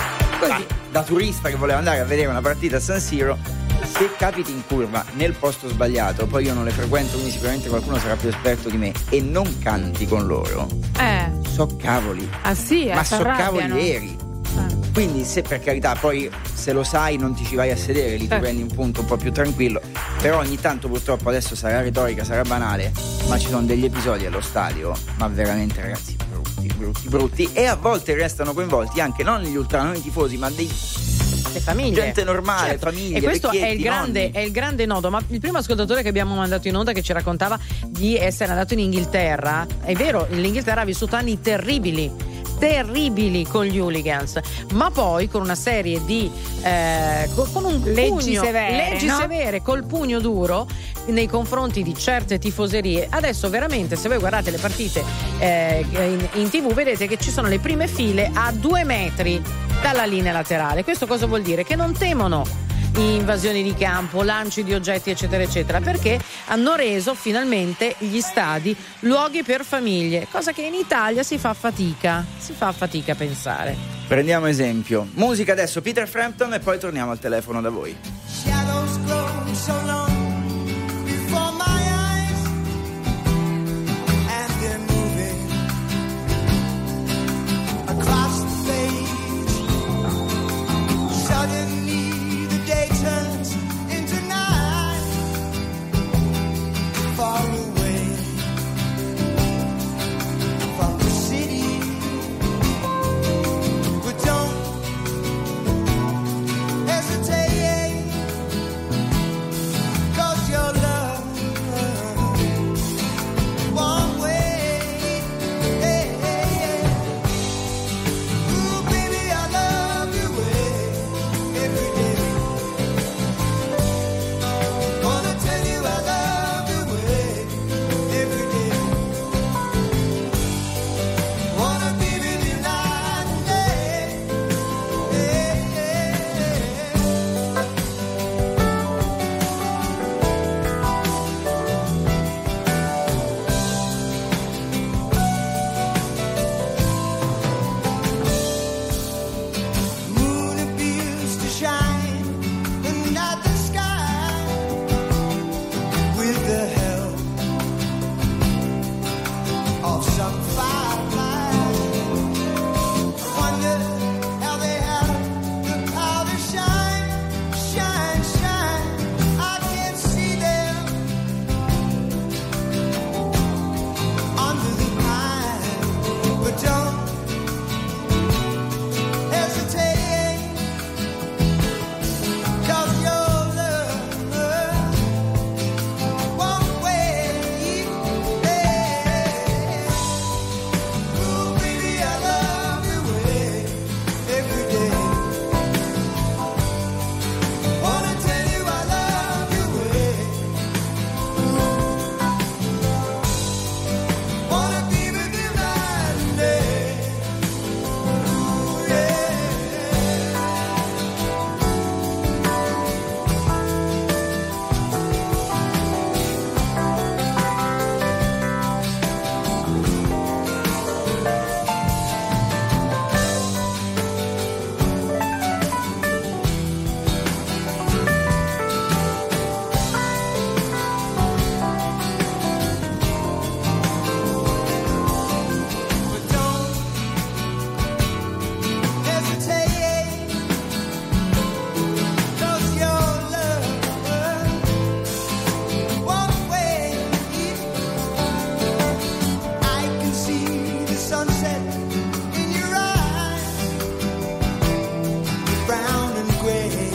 S3: turista che voleva andare a vedere una partita a San Siro, se capiti in curva nel posto sbagliato, poi io non le frequento, quindi sicuramente qualcuno sarà più esperto di me, e non canti con loro, so cavoli.
S2: Ah sì,
S3: ma so cavoli veri. Quindi, se per carità, poi se lo sai non ti ci vai a sedere, lì ti prendi un punto un po' più tranquillo, però ogni tanto purtroppo, adesso sarà retorica, sarà banale, ma ci sono degli episodi allo stadio, ma veramente, ragazzi, brutti, e a volte restano coinvolti anche non gli ultra, non i tifosi, ma
S1: le famiglie,
S3: gente normale,
S1: certo.
S3: Famiglie,
S1: e questo è
S3: nonni.
S1: il grande nodo. Ma il primo ascoltatore che abbiamo mandato in onda, che ci raccontava di essere andato in Inghilterra, è vero, l'Inghilterra ha vissuto anni terribili con gli hooligans, ma poi con una serie di con un leggi severe, col pugno duro nei confronti di certe tifoserie. Adesso veramente, se voi guardate le partite in TV, vedete che ci sono le prime file a 2 metri dalla linea laterale. Questo cosa vuol dire? Che non temono invasioni di campo, lanci di oggetti eccetera eccetera, perché hanno reso finalmente gli stadi luoghi per famiglie, cosa che in Italia si fa fatica a pensare.
S3: Prendiamo esempio. Musica adesso, Peter Frampton, e poi torniamo al telefono da voi.
S10: Far away from the city
S12: sunset in your eyes, brown and gray.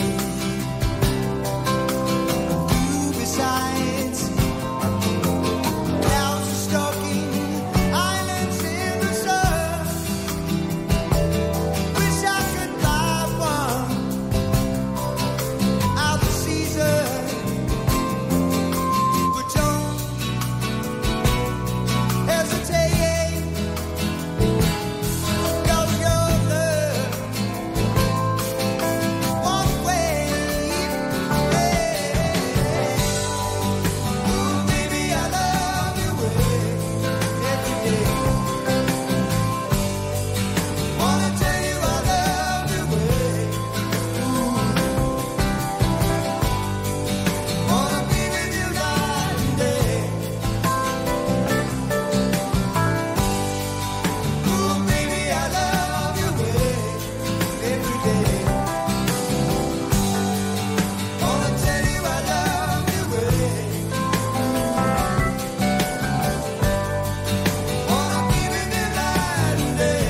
S12: You besides, now she's stalking islands in the sun. Wish I could buy one out the season, but don't hesitate, 'cause your love won't wait. Ooh, baby, I love you every day. Wanna tell you I love you wanna be with you night and day. Ooh, baby, I love you every day. Wanna tell you I love you wanna be with you night and day.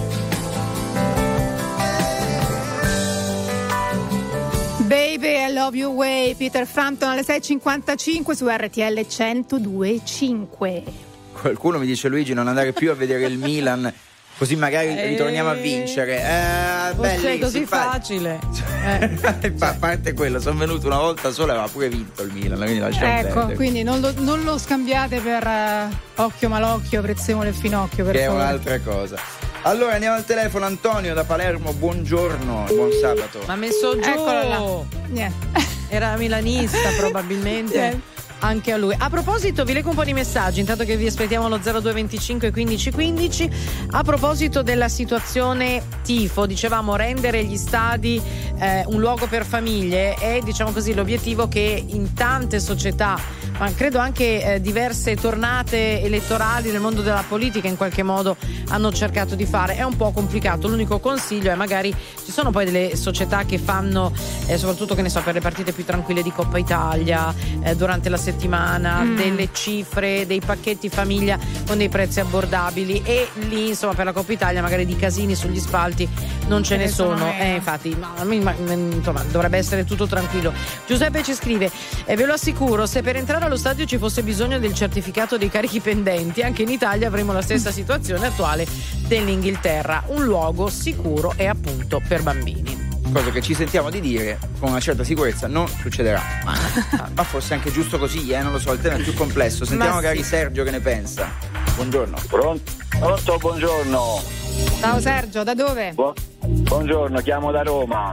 S2: Baby, I love you way, Peter Frampton alle 6.55 su RTL 102.5.
S3: Qualcuno mi dice: Luigi, non andare più a vedere il Milan, così magari ritorniamo a vincere.
S1: Fosse così facile.
S3: A parte quello, sono venuto una volta sola e aveva pure vinto il Milan, quindi lasciamo
S2: Ecco,
S3: perdere.
S2: quindi non lo scambiate per occhio malocchio, prezzemolo e finocchio, per
S3: Che è
S2: favore.
S3: un'altra cosa. Allora andiamo al telefono. Antonio da Palermo, buongiorno, buon sabato.
S1: Ma messo giù.
S2: Eccolo là. Niente.
S1: Era milanista probabilmente. Anche a lui. A proposito, vi leggo un po' di messaggi intanto che vi aspettiamo allo 0225 15 15. A proposito della situazione tifo, dicevamo rendere gli stadi un luogo per famiglie è, diciamo così, l'obiettivo che in tante società, ma credo anche diverse tornate elettorali nel mondo della politica in qualche modo hanno cercato di fare. È un po' complicato, l'unico consiglio è magari ci sono poi delle società che fanno soprattutto, che ne so, per le partite più tranquille di Coppa Italia durante la settimana delle cifre, dei pacchetti famiglia con dei prezzi abbordabili, e lì insomma per la Coppa Italia magari di casini sugli spalti non ce ne sono. Infatti insomma dovrebbe essere tutto tranquillo. Giuseppe ci scrive: ve lo assicuro, se per entrare allo stadio ci fosse bisogno del certificato dei carichi pendenti, anche in Italia avremo la stessa situazione attuale dell'Inghilterra, un luogo sicuro e appunto per bambini.
S3: Cosa che ci sentiamo di dire con una certa sicurezza non succederà. Ma forse è anche giusto così, non lo so, il tema è più complesso. Sentiamo magari Sergio che ne pensa. Buongiorno.
S13: Pronto, buongiorno.
S2: Ciao Sergio, da dove?
S13: Buongiorno, chiamo da Roma.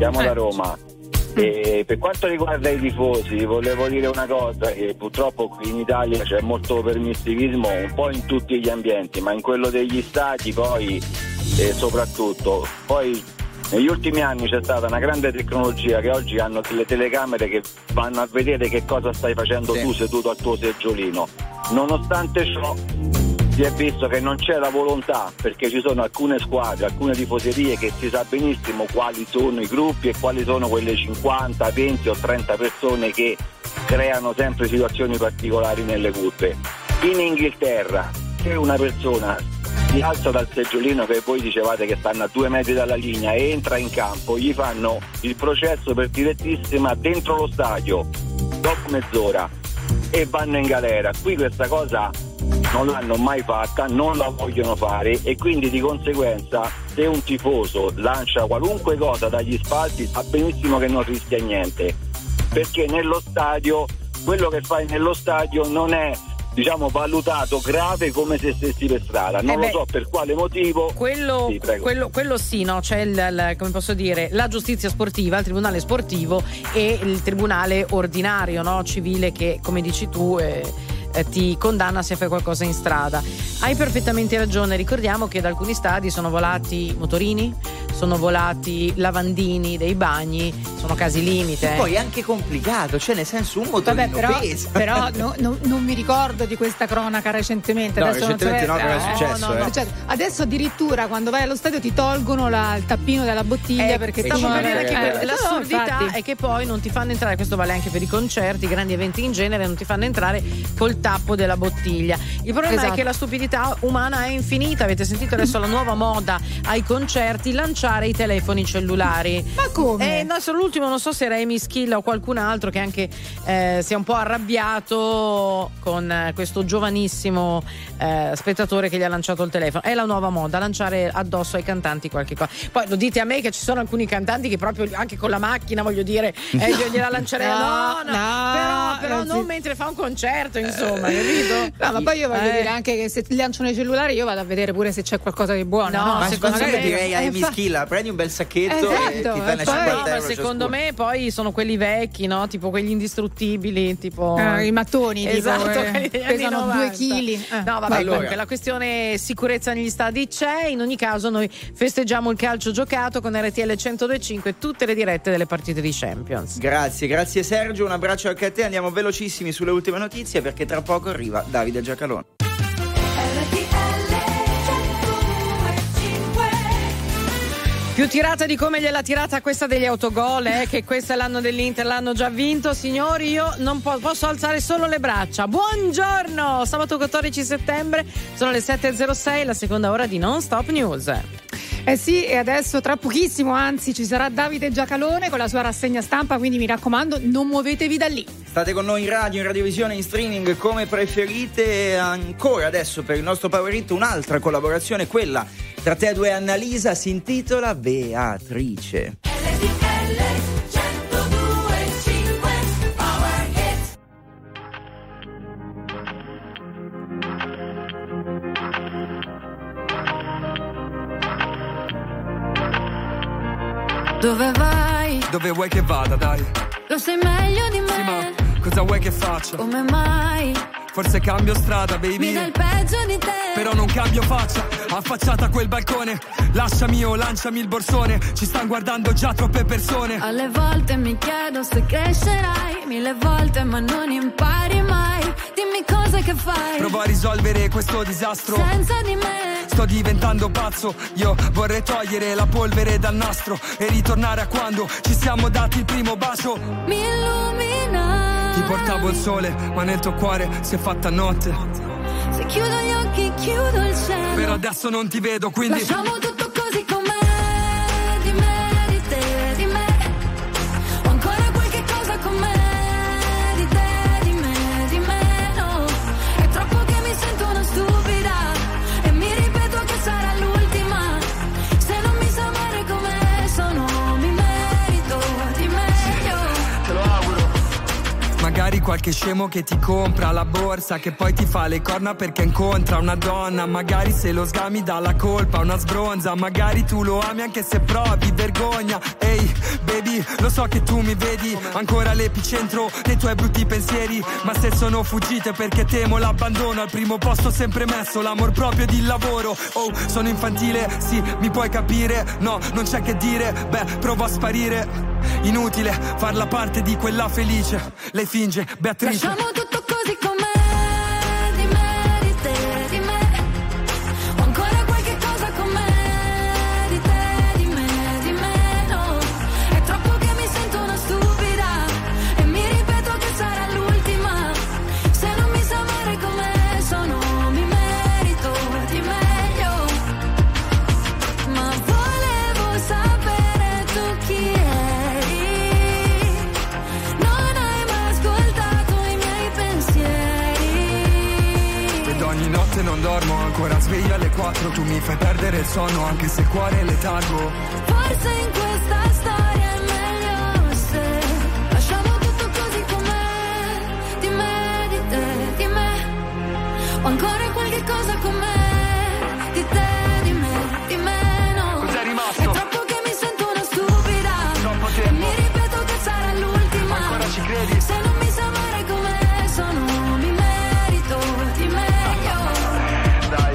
S13: E per quanto riguarda i tifosi, volevo dire una cosa, che purtroppo qui in Italia c'è molto permissivismo un po' in tutti gli ambienti, ma in quello degli stadi poi soprattutto. Poi negli ultimi anni c'è stata una grande tecnologia, che oggi hanno delle telecamere che vanno a vedere che cosa stai facendo tu seduto al tuo seggiolino. Nonostante ciò si è visto che non c'è la volontà, perché ci sono alcune squadre, alcune tifoserie che si sa benissimo quali sono i gruppi e quali sono quelle 50, 20 o 30 persone che creano sempre situazioni particolari nelle curve. In Inghilterra, se una persona si alza dal seggiolino, che voi dicevate che stanno a 2 metri dalla linea, e entra in campo, gli fanno il processo per direttissima dentro lo stadio dopo mezz'ora e vanno in galera. Qui questa cosa non l'hanno mai fatta, non la vogliono fare, e quindi di conseguenza se un tifoso lancia qualunque cosa dagli spalti sa benissimo che non rischia niente, perché nello stadio quello che fai nello stadio non è, diciamo, valutato grave come se stessi per strada. Non lo so per quale motivo.
S1: Quello sì, no? C'è come posso dire, la giustizia sportiva, il tribunale sportivo e il tribunale ordinario, no? Civile, che come dici tu ti condanna se fai qualcosa in strada. Hai perfettamente ragione, ricordiamo che da alcuni stadi sono volati motorini, sono volati lavandini dei bagni, sono casi limite.
S3: Poi è anche complicato, cioè nel senso un motorino pesa.
S2: Però non mi ricordo di questa cronaca recentemente.
S3: No,
S2: adesso
S3: recentemente
S2: non so,
S3: no, è successo.
S2: no. Cioè, adesso addirittura quando vai allo stadio ti tolgono il tappino della bottiglia perché
S1: stavo per dire che l'assurdità
S2: infatti.
S1: è che poi non ti fanno entrare, questo vale anche per i concerti, i grandi eventi in genere, non ti fanno entrare col tappo della bottiglia. Il problema è che la stupidità umana è infinita. Avete sentito adesso la nuova moda ai concerti, lanciare i telefoni cellulari.
S2: Ma come?
S1: L'ultimo, non so se era Amy Schilla o qualcun altro che anche si è un po' arrabbiato con questo giovanissimo spettatore che gli ha lanciato il telefono. È la nuova moda, lanciare addosso ai cantanti qualche cosa. Poi lo dite a me che ci sono alcuni cantanti che proprio anche con la macchina, voglio dire, gliela lancerei. Però non mentre fa un concerto, insomma, capito?
S2: No, ma poi io voglio dire anche che se lanciano i cellulari io vado a vedere pure se c'è qualcosa di buono.
S1: No,
S3: ma secondo me direi a Amy
S2: fa...
S3: Schilla, prendi un bel sacchetto e ti fai una 50 euro.
S1: Secondo me poi sono quelli vecchi, no? Tipo quelli indistruttibili, tipo
S2: i mattoni,
S1: esatto,
S2: tipo, pesano 2 chili.
S1: No, vabbè, comunque la questione sicurezza negli stadi c'è. In ogni caso noi festeggiamo il calcio giocato con RTL 102.5 tutte le dirette delle partite di Champions.
S3: Grazie Sergio, un abbraccio anche a te. Andiamo velocissimi sulle ultime notizie perché tra poco arriva Davide Giacalone.
S1: Più tirata di come gliela tirata questa degli autogol, che questo è l'anno dell'Inter, l'hanno già vinto. Signori, io non posso alzare solo le braccia. Buongiorno, sabato 14 settembre, sono le 7.06, la seconda ora di Non Stop News.
S2: Sì, e adesso tra pochissimo, anzi, ci sarà Davide Giacalone con la sua rassegna stampa, quindi mi raccomando, non muovetevi da lì.
S3: State con noi in radio, in radiovisione, in streaming, come preferite. Ancora adesso per il nostro Power Hit un'altra collaborazione, quella tra te e due Annalisa, si intitola Beatrice.
S5: Dove vai?
S14: Dove vuoi che vada, dai?
S5: Lo sai meglio di me.
S14: Sì, ma cosa vuoi che faccia?
S5: Come mai?
S14: Forse cambio strada, baby.
S5: Mi dai il peggio di te.
S14: Però non cambio faccia, affacciata a quel balcone. Lasciami o lanciami il borsone. Ci stanno guardando già troppe persone.
S5: Alle volte mi chiedo se crescerai, 1000 volte ma non impari mai. Dimmi cosa che fai.
S14: Provo a risolvere questo disastro
S5: senza di me.
S14: Sto diventando pazzo. Io vorrei togliere la polvere dal nastro e ritornare a quando ci siamo dati il primo bacio.
S5: Mi illumina.
S14: Ti portavo il sole, ma nel tuo cuore si è fatta notte.
S5: Se chiudo gli occhi, chiudo il cielo.
S14: Però adesso non ti vedo, quindi
S5: lasciamo tutto così com'è. Di me, di te, di me. Ho ancora qualche cosa con me. Di te, di me, di me, no. È troppo che mi sento una stupida e mi ripeto che sarà l'ultima. Se non mi sa amare come sono, mi merito di meglio.
S14: te lo auguro. Magari qualche scemo che ti compra la borsa, che poi ti fa le corna perché incontra una donna. Magari se lo sgami dà la colpa a una sbronza. Magari tu lo ami anche se provi vergogna. Ehi, baby, lo so che tu mi vedi ancora all'epicentro dei tuoi brutti pensieri. Ma se sono fuggite perché temo l'abbandono, al primo posto ho sempre messo l'amor proprio ed il lavoro. Oh, sono infantile, sì, mi puoi capire. No, non c'è che dire, beh, provo a sparire. Inutile farla parte di quella felice. Lei finge, Beatrice.
S5: Lasciamo tutto così com'è. Di me, di te, di me. Ho ancora qualche cosa con me. Di te, di me, no. È troppo che mi sento una stupida e mi ripeto che sarà l'ultima. Se non mi sa amare come sono, mi merito di meglio. Ma volevo sapere tu chi eri. Non hai mai ascoltato i miei pensieri.
S14: Ed ogni notte non dormo, ancora sveglio alle 4. Tu mi fai perdere il sonno anche se il cuore è letargo.
S5: Forse in questa storia è meglio se lasciamo tutto così com'è. Di me, di te, di me. Ho ancora qualche cosa con me. Di te, di me, no.
S14: Cos'è rimasto?
S5: È troppo che mi sento una stupida.
S14: Troppo
S5: E
S14: tempo.
S5: mi ripeto che sarà l'ultima.
S14: Ancora ci credi?
S5: Se non mi sa amare come sono, mi merito di meglio.
S14: Dai.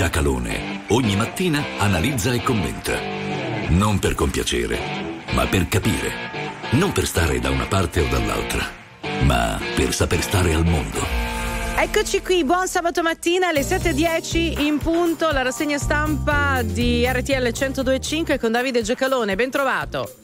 S15: Giacalone ogni mattina analizza e commenta. Non per compiacere, ma per capire. Non per stare da una parte o dall'altra, ma per saper stare al mondo.
S1: Eccoci qui, buon sabato mattina alle 7:10 in punto, la rassegna stampa di RTL 102.5 con Davide Giacalone, ben trovato.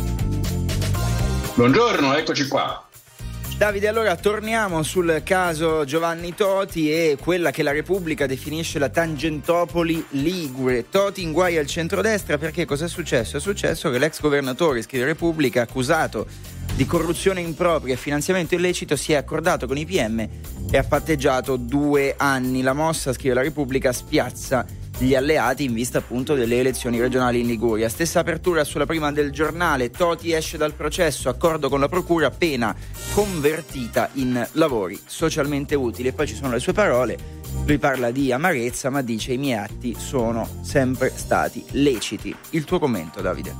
S16: Buongiorno, eccoci qua.
S3: Davide, allora torniamo sul caso Giovanni Toti e quella che la Repubblica definisce la Tangentopoli ligure. Toti in guai al centrodestra perché cosa è successo? È successo che l'ex governatore, scrive Repubblica, accusato di corruzione impropria e finanziamento illecito, si è accordato con i PM e ha patteggiato 2 anni. La mossa, scrive la Repubblica, spiazza gli alleati in vista appunto delle elezioni regionali in Liguria. Stessa apertura sulla prima del Giornale. Toti esce dal processo, accordo con la procura, pena convertita in lavori socialmente utili. E poi ci sono le sue parole. Lui parla di amarezza, ma dice: i miei atti sono sempre stati leciti. Il tuo commento, Davide?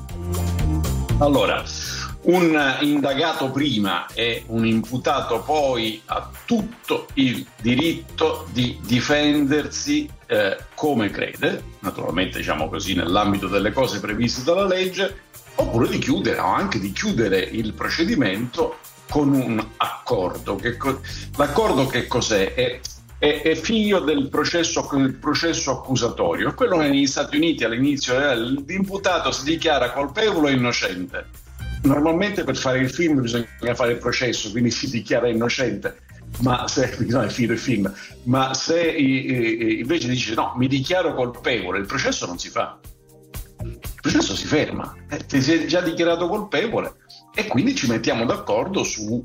S16: Allora, un indagato prima e un imputato poi ha tutto il diritto di difendersi come crede, naturalmente diciamo così nell'ambito delle cose previste dalla legge, oppure di chiudere o anche di chiudere il procedimento con un accordo. L'accordo che cos'è? È figlio del processo accusatorio. Quello negli Stati Uniti all'inizio l'imputato si dichiara colpevole o innocente. Normalmente per fare il film bisogna fare il processo, quindi si dichiara innocente, ma se bisogna finire il film, ma se invece dice no, mi dichiaro colpevole, il processo non si fa, il processo si ferma, ti sei già dichiarato colpevole e quindi ci mettiamo d'accordo su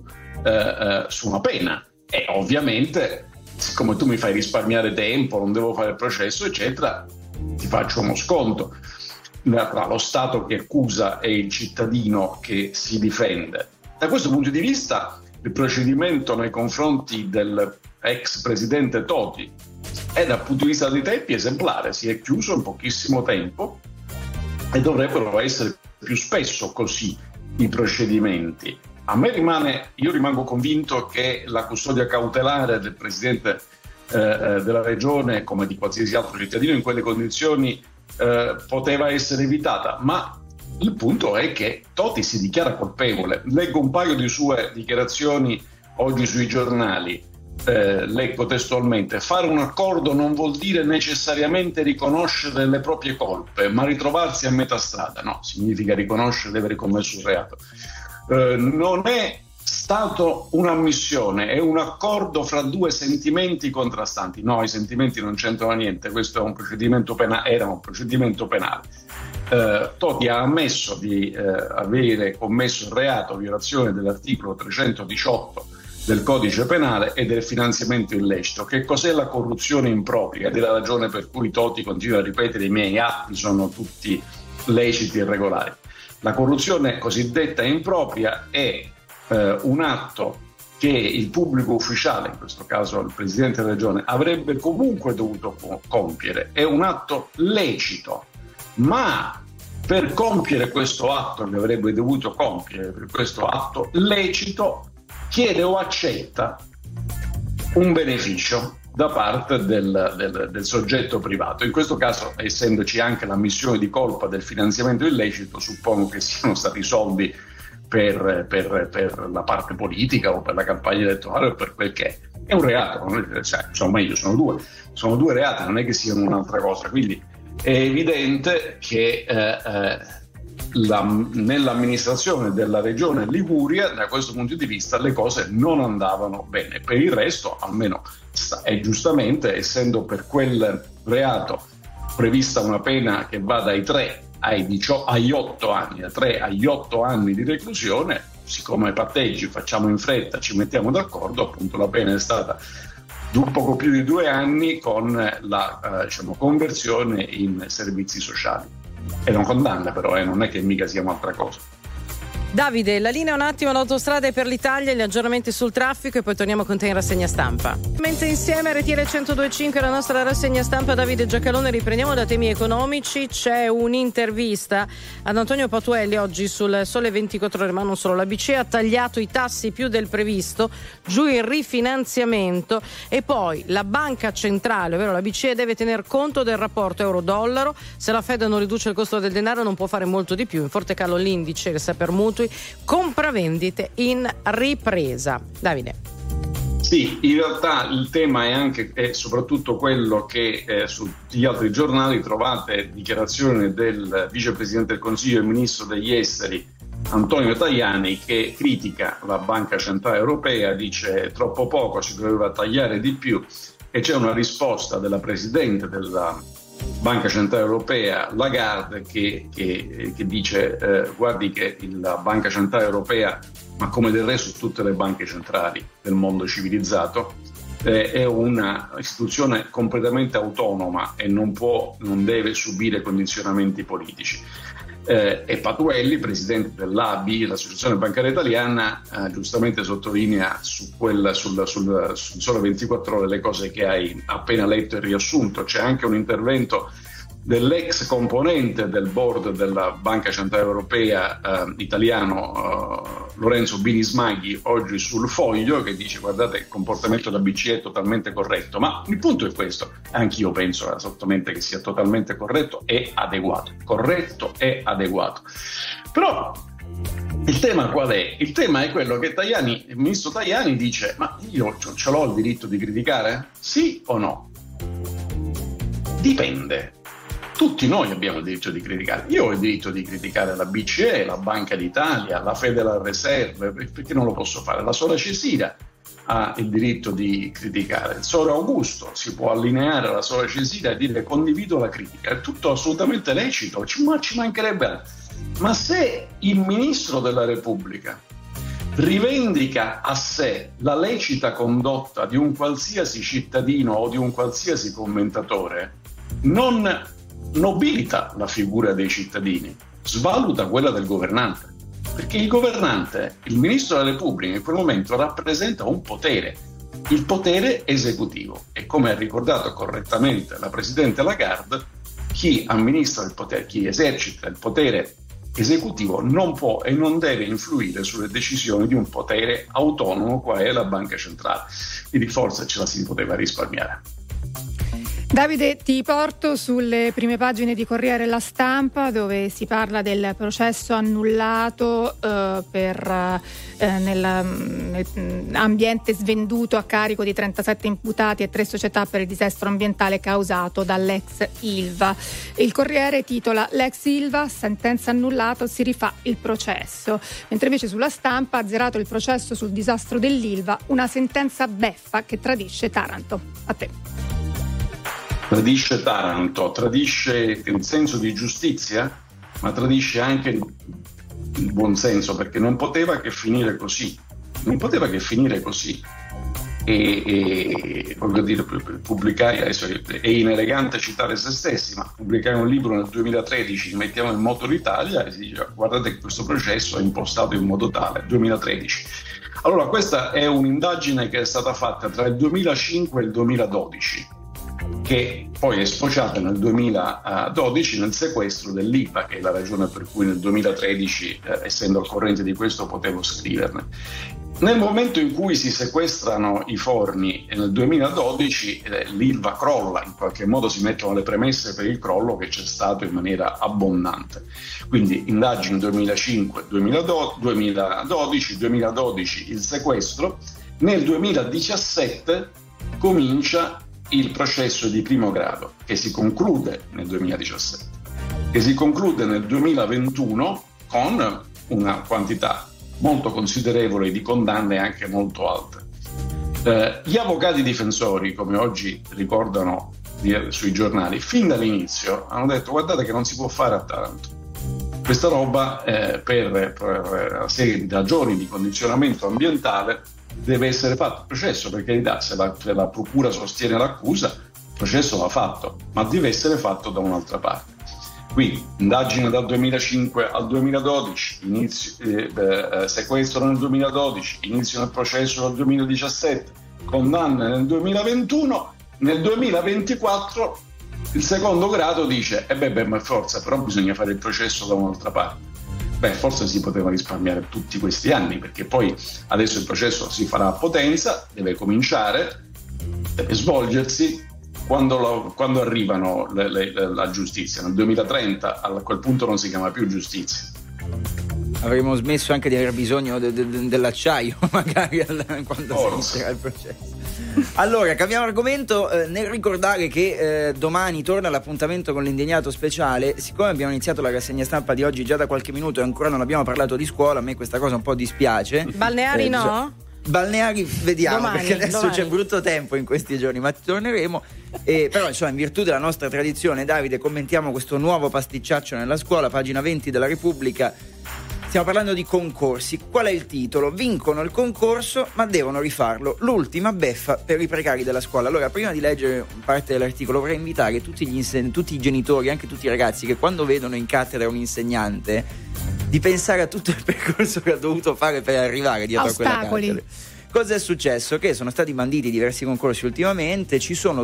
S16: una pena. E ovviamente, siccome tu mi fai risparmiare tempo, non devo fare il processo eccetera, ti faccio uno sconto tra lo Stato che accusa e il cittadino che si difende. Da questo punto di vista il procedimento nei confronti dell'ex presidente Toti è dal punto di vista dei tempi esemplare, si è chiuso in pochissimo tempo e dovrebbero essere più spesso così i procedimenti. Io rimango convinto che la custodia cautelare del presidente della regione, come di qualsiasi altro cittadino in quelle condizioni, poteva essere evitata, ma il punto è che Toti si dichiara colpevole. Leggo un paio di sue dichiarazioni oggi sui giornali. Leggo testualmente: fare un accordo non vuol dire necessariamente riconoscere le proprie colpe, ma ritrovarsi a metà strada. No, significa riconoscere di aver commesso un reato. Non è stato un'ammissione, è un accordo fra due sentimenti contrastanti. No, i sentimenti non c'entrano niente, questo è un procedimento penale, era un procedimento penale. Toti ha ammesso di avere commesso il reato, violazione dell'articolo 318 del codice penale e del finanziamento illecito. Che cos'è la corruzione impropria? Ed è la ragione per cui Toti continua a ripetere: i miei atti sono tutti leciti e regolari. La corruzione cosiddetta impropria è un atto che il pubblico ufficiale, in questo caso il presidente della regione, avrebbe comunque dovuto compiere. È un atto lecito, ma per compiere questo atto che avrebbe dovuto compiere, per questo atto lecito, chiede o accetta un beneficio da parte del soggetto privato. In questo caso, essendoci anche l'ammissione di colpa del finanziamento illecito, suppongo che siano stati soldi per la parte politica o per la campagna elettorale o per quel che è un reato, sono due reati, non è che siano un'altra cosa. Quindi è evidente che nell'amministrazione della regione Liguria, da questo punto di vista, le cose non andavano bene. Per il resto, almeno e giustamente, essendo per quel reato prevista una pena che va dai 3 agli 8 anni, da 3 agli 8 anni di reclusione, siccome patteggi, facciamo in fretta, ci mettiamo d'accordo, appunto la pena è stata poco più di 2 anni con la conversione in servizi sociali. È una condanna però, non è che mica sia un'altra cosa.
S1: Davide, la linea un attimo all'autostrada per l'Italia, gli aggiornamenti sul traffico e poi torniamo con te in rassegna stampa. Mentre insieme RTL 102.5 la nostra rassegna stampa, Davide Giacalone, riprendiamo da temi economici. C'è un'intervista ad Antonio Patuelli oggi sul Sole 24 Ore, ma non solo. La BCE ha tagliato i tassi più del previsto, giù il rifinanziamento, e poi la banca centrale, ovvero la BCE, deve tener conto del rapporto euro-dollaro. Se la Fed non riduce il costo del denaro non può fare molto di più. In forte calo l'indice che sta per mutui, compravendite in ripresa. Davide.
S16: Sì, in realtà il tema è anche e soprattutto quello che su tutti gli altri giornali trovate dichiarazioni del vicepresidente del Consiglio e ministro degli esteri Antonio Tajani, che critica la Banca Centrale Europea, dice troppo poco, si doveva tagliare di più, e c'è una risposta della presidente della Banca Centrale Europea, Lagarde, che dice guardi che la Banca Centrale Europea, ma come del resto tutte le banche centrali del mondo civilizzato, è una istituzione completamente autonoma e non deve subire condizionamenti politici. E Patuelli, presidente dell'ABI, l'Associazione Bancaria Italiana, giustamente sottolinea sul Sole 24 Ore le cose che hai appena letto e riassunto. C'è anche un intervento dell'ex componente del board della Banca Centrale Europea italiano Lorenzo Binismaghi oggi sul Foglio, che dice guardate il comportamento della BCE è totalmente corretto, ma il punto è questo, anch'io penso esattamente che sia totalmente corretto e adeguato, però il tema qual è? Il tema è quello che il ministro Tajani dice ma io ce l'ho il diritto di criticare? Sì o no? Dipende. Tutti noi abbiamo il diritto di criticare. Io ho il diritto di criticare la BCE, la Banca d'Italia, la Federal Reserve, perché non lo posso fare? La Sora Cesira ha il diritto di criticare. Il Sora Augusto si può allineare alla Sora Cesira e dire condivido la critica. È tutto assolutamente lecito, ma ci mancherebbe. Ma se il Ministro della Repubblica rivendica a sé la lecita condotta di un qualsiasi cittadino o di un qualsiasi commentatore, non nobilita la figura dei cittadini, svaluta quella del governante, perché il governante, il ministro della Repubblica in quel momento rappresenta un potere, il potere esecutivo, e come ha ricordato correttamente la presidente Lagarde, chi amministra il potere, chi esercita il potere esecutivo non può e non deve influire sulle decisioni di un potere autonomo qual è la Banca Centrale. Quindi forse ce la si poteva risparmiare.
S2: Davide, ti porto sulle prime pagine di Corriere La Stampa, dove si parla del processo annullato nell'ambiente svenduto a carico di 37 imputati e 3 società per il disastro ambientale causato dall'ex Ilva. Il Corriere titola l'ex Ilva, sentenza annullato, si rifà il processo, mentre invece sulla Stampa azzerato il processo sul disastro dell'Ilva, una sentenza beffa che tradisce Taranto. A te.
S16: Tradisce Taranto, tradisce il senso di giustizia, ma tradisce anche il buon senso, perché non poteva che finire così. E voglio dire, pubblicai, adesso è inelegante citare se stessi, ma pubblicai un libro nel 2013, mettiamo in moto l'Italia, e si dice guardate che questo processo è impostato in modo tale, 2013. Allora, questa è un'indagine che è stata fatta tra il 2005 e il 2012, che poi è sfociata nel 2012 nel sequestro dell'ILVA, che è la ragione per cui nel 2013, essendo al corrente di questo, potevo scriverne. Nel momento in cui si sequestrano i forni nel 2012, l'ILVA crolla, in qualche modo si mettono le premesse per il crollo che c'è stato in maniera abbondante. Quindi indagini 2012 il sequestro, nel 2017 comincia il processo di primo grado, che si conclude nel 2017, che si conclude nel 2021 con una quantità molto considerevole di condanne anche molto alte. Gli avvocati difensori, come oggi ricordano sui giornali, fin dall'inizio hanno detto guardate che non si può fare a Taranto. Questa roba per una serie di ragioni di condizionamento ambientale deve essere fatto il processo, perché se la procura sostiene l'accusa, il processo va fatto, ma deve essere fatto da un'altra parte. Quindi indagine dal 2005 al 2012, sequestro nel 2012, inizio del processo nel 2017, condanne nel 2021, nel 2024 il secondo grado dice ma forza, però bisogna fare il processo da un'altra parte. Forse si poteva risparmiare tutti questi anni, perché poi adesso il processo si farà a Potenza, deve cominciare, deve svolgersi quando arrivano la giustizia. Nel 2030 a quel punto non si chiama più giustizia.
S3: Avremmo smesso anche di aver bisogno dell'acciaio magari quando si inizierà il processo. Allora, cambiamo argomento nel ricordare che domani torna l'appuntamento con l'Indignato speciale. Siccome abbiamo iniziato la rassegna stampa di oggi già da qualche minuto e ancora non abbiamo parlato di scuola, a me questa cosa un po' dispiace.
S1: Balneari no?
S3: Balneari vediamo,
S1: domani,
S3: perché adesso c'è brutto tempo in questi giorni, ma torneremo. Però insomma, in virtù della nostra tradizione, Davide, commentiamo questo nuovo pasticciaccio nella scuola, pagina 20 della Repubblica. Stiamo parlando di concorsi. Qual è il titolo? Vincono il concorso ma devono rifarlo. L'ultima beffa per i precari della scuola. Allora, prima di leggere parte dell'articolo, vorrei invitare tutti i genitori, anche tutti i ragazzi, che quando vedono in cattedra un insegnante, di pensare a tutto il percorso che ha dovuto fare per arrivare dietro a quella cattedra. Cosa è successo? Che sono stati banditi diversi concorsi ultimamente, ci sono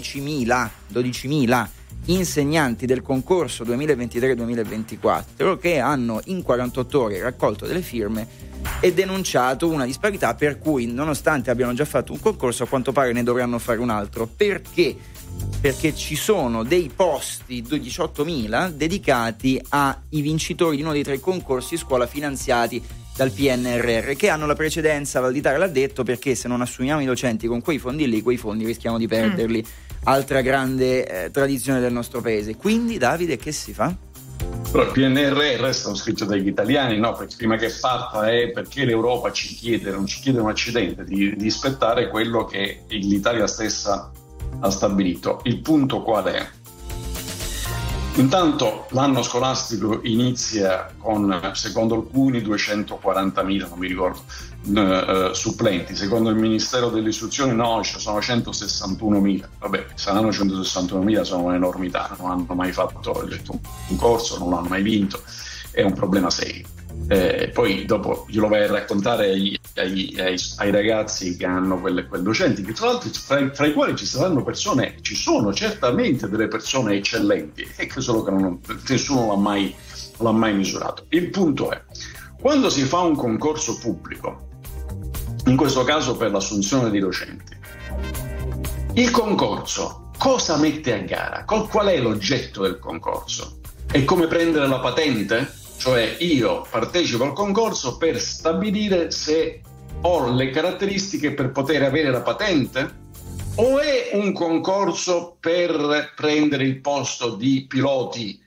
S3: 12.000 insegnanti del concorso 2023-2024 che hanno in 48 ore raccolto delle firme e denunciato una disparità per cui, nonostante abbiano già fatto un concorso, a quanto pare ne dovranno fare un altro. Perché? Perché ci sono dei posti, 18.000, dedicati ai vincitori di uno dei 3 concorsi scuola finanziati dal PNRR, che hanno la precedenza, Valditara l'ha detto, perché se non assumiamo i docenti con quei fondi lì, quei fondi rischiamo di perderli. Altra grande tradizione del nostro paese. Quindi, Davide, che si fa?
S16: Però il PNRR stanno scritto dagli italiani, no? Perché prima che parta è perché l'Europa ci chiede, non ci chiede un accidente, di rispettare quello che l'Italia stessa ha stabilito. Il punto qual è? Intanto l'anno scolastico inizia con, secondo alcuni, 240.000, non mi ricordo, supplenti. Secondo il Ministero dell'Istruzione no, ci sono 161.000. Vabbè, saranno 161.000, sono un'enormità, non hanno mai fatto il concorso, non l'hanno mai vinto, è un problema serio. Poi dopo glielo vai a raccontare ai ragazzi che hanno quel docenti, che tra l'altro fra i quali ci sono certamente delle persone eccellenti, e che solo che nessuno l'ha mai misurato. Il punto è, quando si fa un concorso pubblico, in questo caso per l'assunzione di docenti, il concorso cosa mette a gara? Qual è l'oggetto del concorso? È come prendere la patente? Cioè io partecipo al concorso per stabilire se ho le caratteristiche per poter avere la patente, o è un concorso per prendere il posto di piloti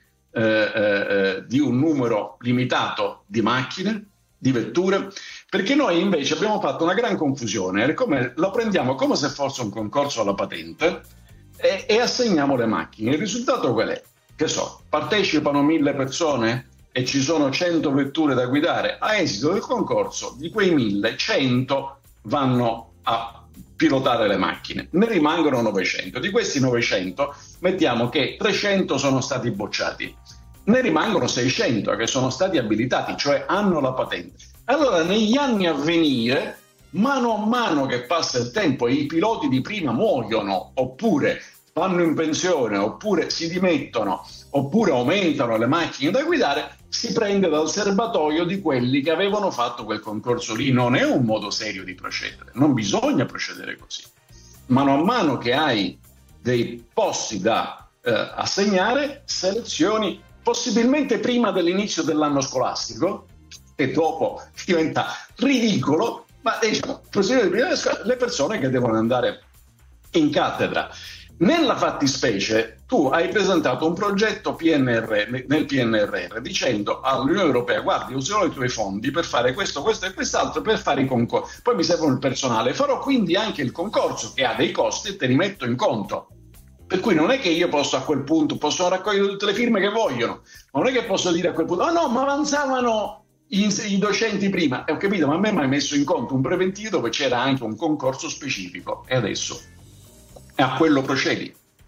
S16: di un numero limitato di macchine, di vetture? Perché noi invece abbiamo fatto una gran confusione, lo prendiamo come se fosse un concorso alla patente e assegniamo le macchine. Il risultato qual è? Che partecipano 1.000 persone e ci sono 100 vetture da guidare. A esito del concorso, di quei 1.000, 100 vanno a pilotare le macchine, ne rimangono 900. Di questi 900 mettiamo che 300 sono stati bocciati, ne rimangono 600 che sono stati abilitati, cioè hanno la patente. Allora negli anni a venire, mano a mano che passa il tempo e i piloti di prima muoiono, oppure vanno in pensione, oppure si dimettono, oppure aumentano le macchine da guidare, si prende dal serbatoio di quelli che avevano fatto quel concorso lì. Non è un modo serio di procedere, non bisogna procedere così. Mano a mano che hai dei posti da assegnare, selezioni possibilmente prima dell'inizio dell'anno scolastico, e dopo diventa ridicolo, ma diciamo, le persone che devono andare in cattedra. Nella fattispecie tu hai presentato un progetto nel PNRR dicendo all'Unione Europea: guardi, userò i tuoi fondi per fare questo, questo e quest'altro, per fare i concorsi, poi mi servono il personale, farò quindi anche il concorso che ha dei costi e te li metto in conto. Per cui non è che io posso a quel punto, possono raccogliere tutte le firme che vogliono, ma non è che posso dire a quel punto: no, ma avanzavano i docenti prima. Ho capito, ma a me mi hai messo in conto un preventivo dove c'era anche un concorso specifico, e adesso a quello procedi.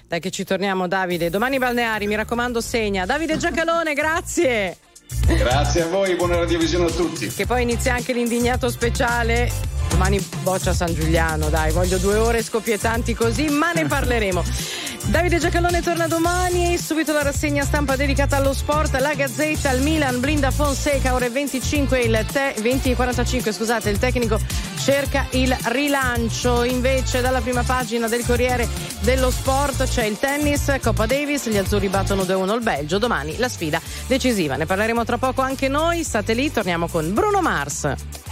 S1: Dai che ci torniamo, Davide. Domani balneari, mi raccomando, segna. Davide Giacalone, grazie.
S16: Grazie a voi, buona radiovisione a tutti.
S1: Che poi inizia anche l'indignato speciale. Domani boccia San Giuliano, dai, voglio 2 ore scoppiettanti così, ma ne parleremo. Davide Giacalone torna domani, subito la rassegna stampa dedicata allo sport, la Gazzetta, il Milan, blinda Fonseca, ore 20:45, scusate, il tecnico cerca il rilancio. Invece dalla prima pagina del Corriere dello Sport c'è il tennis, Coppa Davis, gli azzurri battono 2-1 il Belgio, domani la sfida decisiva. Ne parleremo tra poco anche noi, state lì, torniamo con Bruno Mars.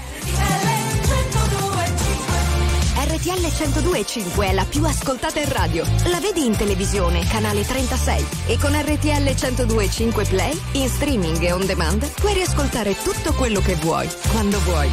S6: RTL 102.5 è la più ascoltata in radio. La vedi in televisione, canale 36. E con RTL 102.5 Play, in streaming e on demand, puoi riascoltare tutto quello che vuoi, quando vuoi.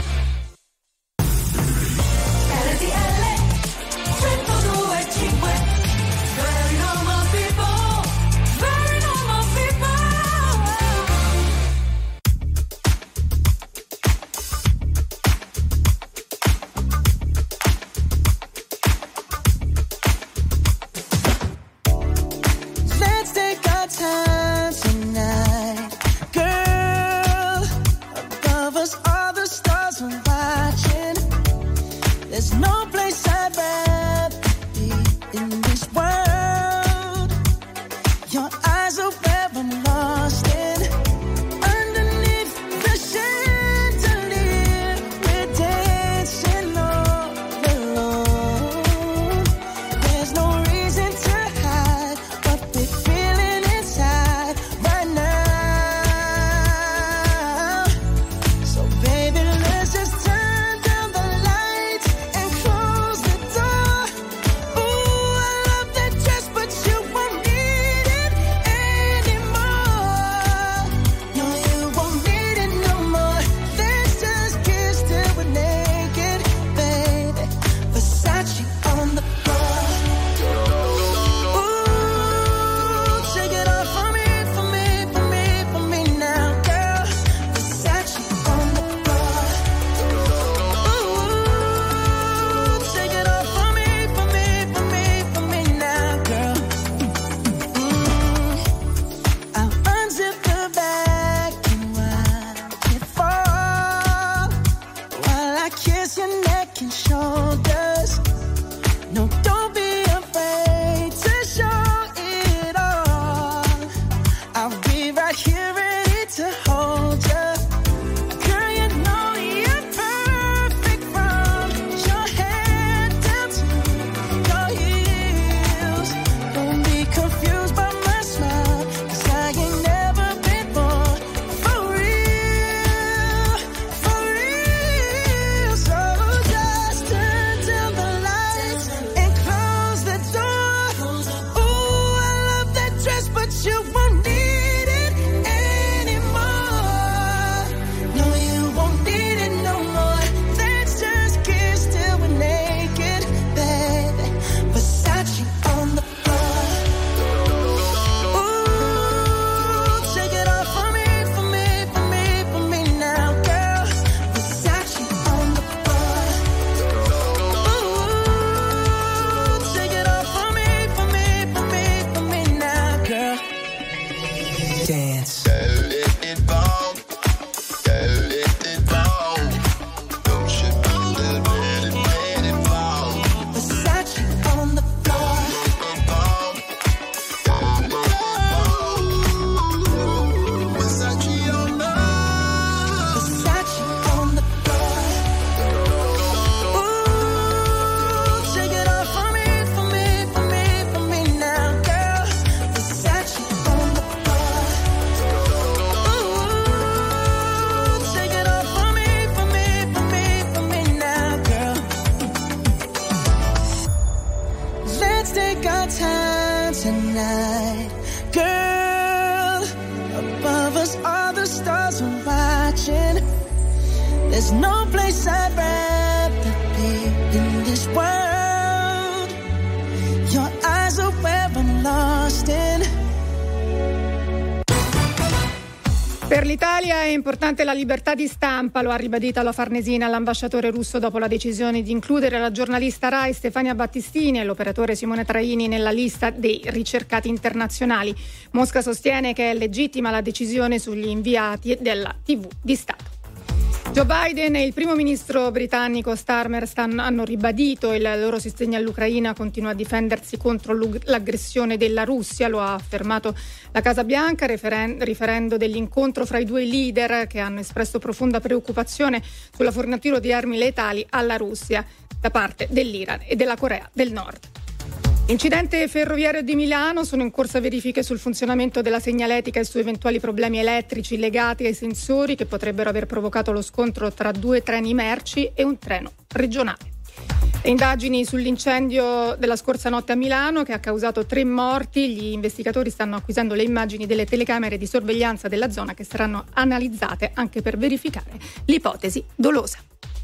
S2: Per l'Italia è importante la libertà di stampa, lo ha ribadito alla Farnesina l'ambasciatore russo dopo la decisione di includere la giornalista Rai Stefania Battistini e l'operatore Simone Traini nella lista dei ricercati internazionali. Mosca sostiene che è legittima la decisione sugli inviati della TV di Stato. Joe Biden e il primo ministro britannico Starmer hanno ribadito il loro sostegno all'Ucraina, continua a difendersi contro l'aggressione della Russia, lo ha affermato la Casa Bianca riferendo dell'incontro fra i due leader che hanno espresso profonda preoccupazione sulla fornitura di armi letali alla Russia da parte dell'Iran e della Corea del Nord. Incidente ferroviario di Milano, sono in corsa verifiche sul funzionamento della segnaletica e su eventuali problemi elettrici legati ai sensori che potrebbero aver provocato lo scontro tra due treni merci e un treno regionale. Le indagini sull'incendio della scorsa notte a Milano che ha causato 3 morti, gli investigatori stanno acquisendo le immagini delle telecamere di sorveglianza della zona che saranno analizzate anche per verificare l'ipotesi dolosa.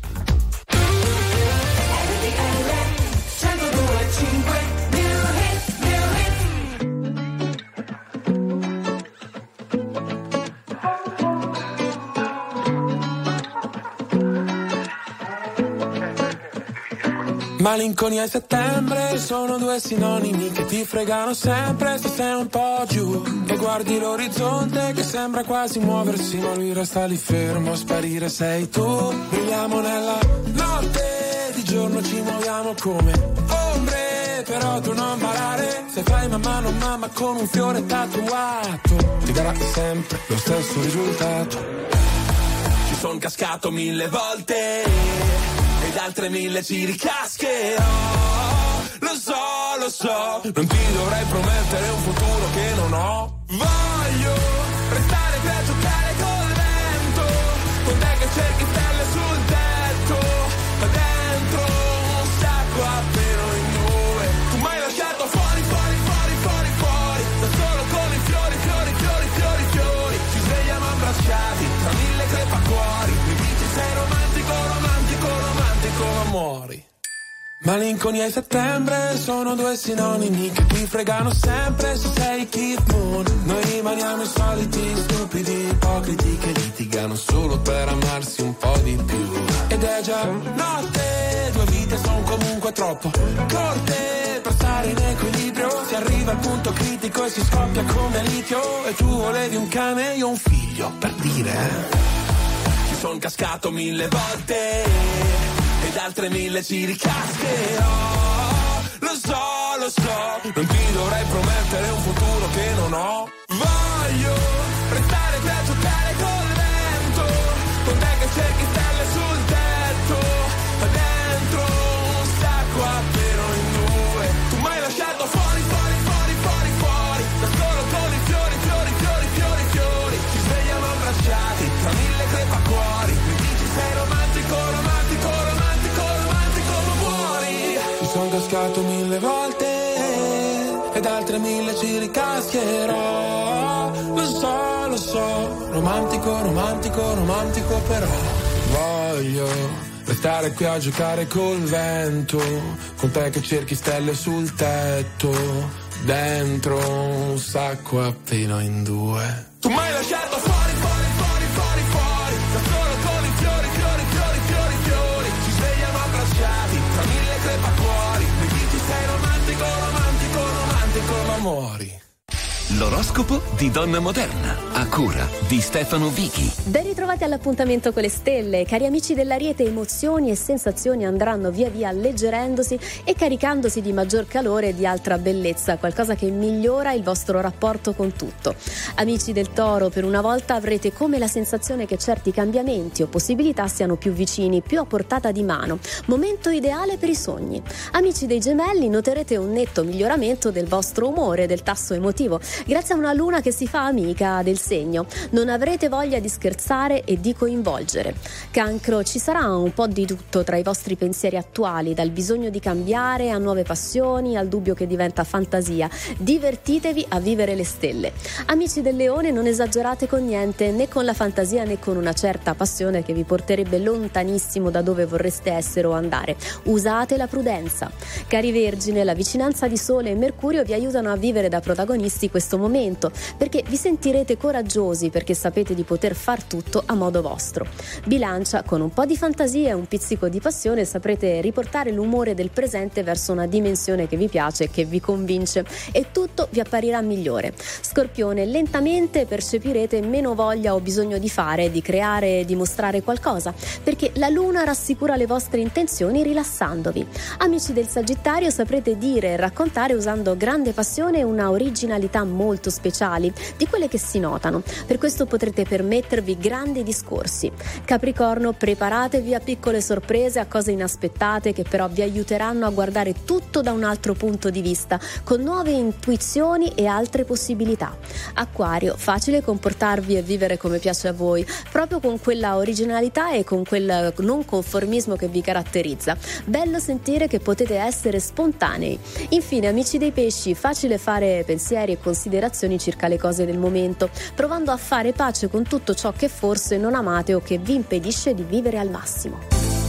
S17: Malinconia e settembre sono due sinonimi che ti fregano sempre se sei un po' giù e guardi l'orizzonte che sembra quasi muoversi ma lui resta lì fermo, a sparire sei tu. Brilliamo nella notte, di giorno ci muoviamo come ombre, però tu non parare, se fai mamma non mamma con un fiore tatuato ti darà sempre lo stesso risultato. Ci son cascato 1000 volte ed altre 1000 ci ricascherò. Lo so, non ti dovrei promettere un futuro che non ho. Voglio restare qui a giocare col vento, con te che cerchi stelle sul tetto, ma dentro un sacco appena in due. Tu m'hai lasciato fuori, da solo con i fiori. Ci svegliamo abbracciati tra 1000 crepacuori. Mi dici sei romantico, amori. Malinconia e settembre sono due sinonimi che ti fregano sempre se sei Keith Moon. Noi rimaniamo i soliti stupidi ipocriti che litigano solo per amarsi un po' di più. Ed è già notte, 2 vite son comunque troppo corte per stare in equilibrio. Si arriva al punto critico e si scoppia come litio. E tu volevi un cane, io un figlio, per dire. Ci son cascato 1000 volte ed altre 1000 ci ricascherò. Lo so, non ti dovrei promettere un futuro che non ho. Voglio restare qui a giocare col vento, con te che cerchi stelle sul tetto, ma dentro un sacco appena in due. Tu m'hai lasciato fuori, da solo con i fiori. Ci svegliamo abbracciati tra 1000 crepacuori. Mi dici sei romantico, sono cascato 1000 volte ed altre 1000 ci ricascherò. Lo so, romantico però voglio restare qui a giocare col vento, con te che cerchi stelle sul tetto, dentro un sacco appena in 2. Tu m'hai lasciato fuori, da solo con i fiori. Ci svegliamo abbracciati tra 1000 crepacuori. Mi dici sei romantico, amori.
S18: L'oroscopo di Donna Moderna, a cura di Stefano Vichi.
S19: Ben ritrovati all'appuntamento con le stelle. Cari amici dell'Ariete, emozioni e sensazioni andranno via via alleggerendosi e caricandosi di maggior calore e di altra bellezza, qualcosa che migliora il vostro rapporto con tutto. Amici del Toro, per una volta avrete come la sensazione che certi cambiamenti o possibilità siano più vicini, più a portata di mano. Momento ideale per i sogni. Amici dei Gemelli, noterete un netto miglioramento del vostro umore, del tasso emotivo, grazie a una luna che si fa amica del segno. Non avrete voglia di scherzare e di coinvolgere. Cancro, ci sarà un po' di tutto tra i vostri pensieri attuali, dal bisogno di cambiare a nuove passioni, al dubbio che diventa fantasia. Divertitevi a vivere le stelle. Amici del Leone, non esagerate con niente, né con la fantasia né con una certa passione che vi porterebbe lontanissimo da dove vorreste essere o andare. Usate la prudenza. Cari Vergine, la vicinanza di Sole e Mercurio vi aiutano a vivere da protagonisti questo questo momento, perché vi sentirete coraggiosi perché sapete di poter far tutto a modo vostro. Bilancia, con un po' di fantasia e un pizzico di passione saprete riportare l'umore del presente verso una dimensione che vi piace e che vi convince, e tutto vi apparirà migliore. Scorpione, lentamente percepirete meno voglia o bisogno di fare, di creare, di mostrare qualcosa, perché la luna rassicura le vostre intenzioni rilassandovi. Amici del Sagittario, saprete dire e raccontare usando grande passione e una originalità molto speciali, di quelle che si notano. Per questo potrete permettervi grandi discorsi. Capricorno, preparatevi a piccole sorprese, a cose inaspettate che però vi aiuteranno a guardare tutto da un altro punto di vista, con nuove intuizioni e altre possibilità. Acquario, facile comportarvi e vivere come piace a voi, proprio con quella originalità e con quel non conformismo che vi caratterizza. Bello sentire che potete essere spontanei. Infine, amici dei pesci, facile fare pensieri e considerazioni circa le cose del momento, provando a fare pace con tutto ciò che forse non amate o che vi impedisce di vivere al massimo.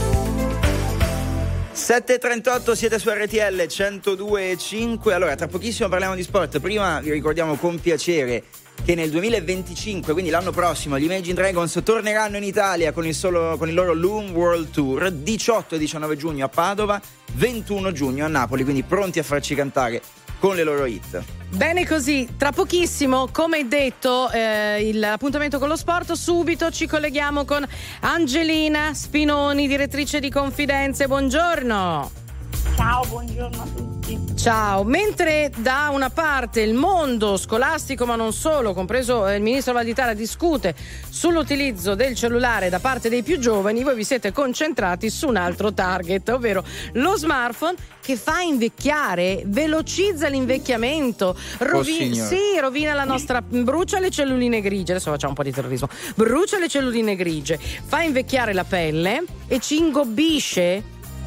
S3: 7.38, siete su RTL 102.5. Allora, tra pochissimo parliamo di sport. Prima vi ricordiamo con piacere che nel 2025, quindi l'anno prossimo, gli Imagine Dragons torneranno in Italia con il loro Loom World Tour, 18 e 19 giugno a Padova, 21 giugno a Napoli, quindi pronti a farci cantare con le loro hit.
S1: Bene così, tra pochissimo, come detto, l'appuntamento con lo sport. Subito ci colleghiamo con Angelina Spinoni, direttrice di Confidenze. Buongiorno.
S20: Ciao, buongiorno a tutti.
S1: Ciao, mentre da una parte il mondo scolastico, ma non solo, compreso il ministro Valditara, discute sull'utilizzo del cellulare da parte dei più giovani, voi vi siete concentrati su un altro target, ovvero lo smartphone, che fa invecchiare, velocizza l'invecchiamento, rovina la nostra, brucia le celluline grigie, adesso facciamo un po' di terrorismo, brucia le celluline grigie, fa invecchiare la pelle e ci ingobbisce.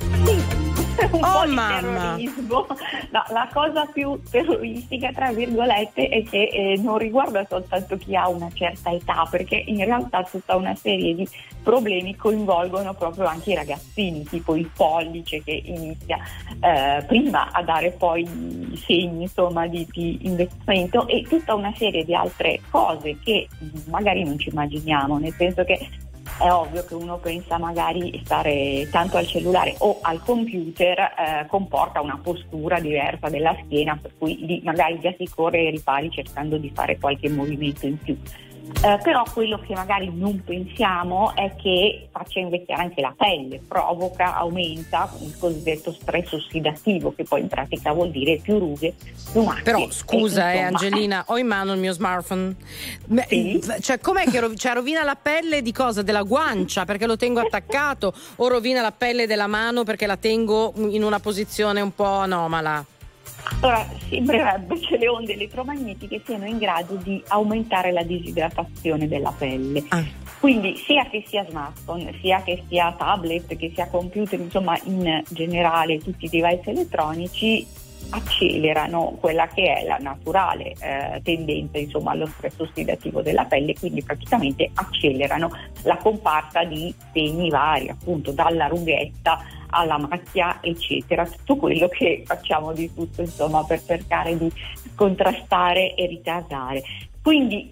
S20: Oh mamma! No, la cosa più terroristica, tra virgolette, è che non riguarda soltanto chi ha una certa età, perché in realtà tutta una serie di problemi coinvolgono proprio anche i ragazzini, tipo il pollice che inizia prima a dare poi segni, insomma, di invecchiamento, e tutta una serie di altre cose che magari non ci immaginiamo, nel senso che è ovvio che uno pensa magari stare tanto al cellulare o al computer comporta una postura diversa della schiena, per cui lì magari già si corre ai ripari cercando di fare qualche movimento in più. Però quello che magari non pensiamo è che faccia invecchiare anche la pelle, aumenta il cosiddetto stress ossidativo, che poi in pratica vuol dire più rughe, più macchie.
S1: Però scusa, Angelina, ho in mano il mio smartphone. Sì? Cioè, com'è che rovina la pelle di cosa? Della guancia perché lo tengo attaccato, o rovina la pelle della mano perché la tengo in una posizione un po' anomala?
S20: Allora, sembrerebbe che le onde elettromagnetiche siano in grado di aumentare la disidratazione della pelle. Quindi sia che sia smartphone, sia che sia tablet, che sia computer, insomma in generale tutti i device elettronici accelerano quella che è la naturale tendenza, insomma, allo stress ossidativo della pelle, quindi praticamente accelerano la comparsa di segni vari, appunto dalla rughetta alla macchia, eccetera, tutto quello che facciamo di tutto, insomma, per cercare di contrastare e ritardare. Quindi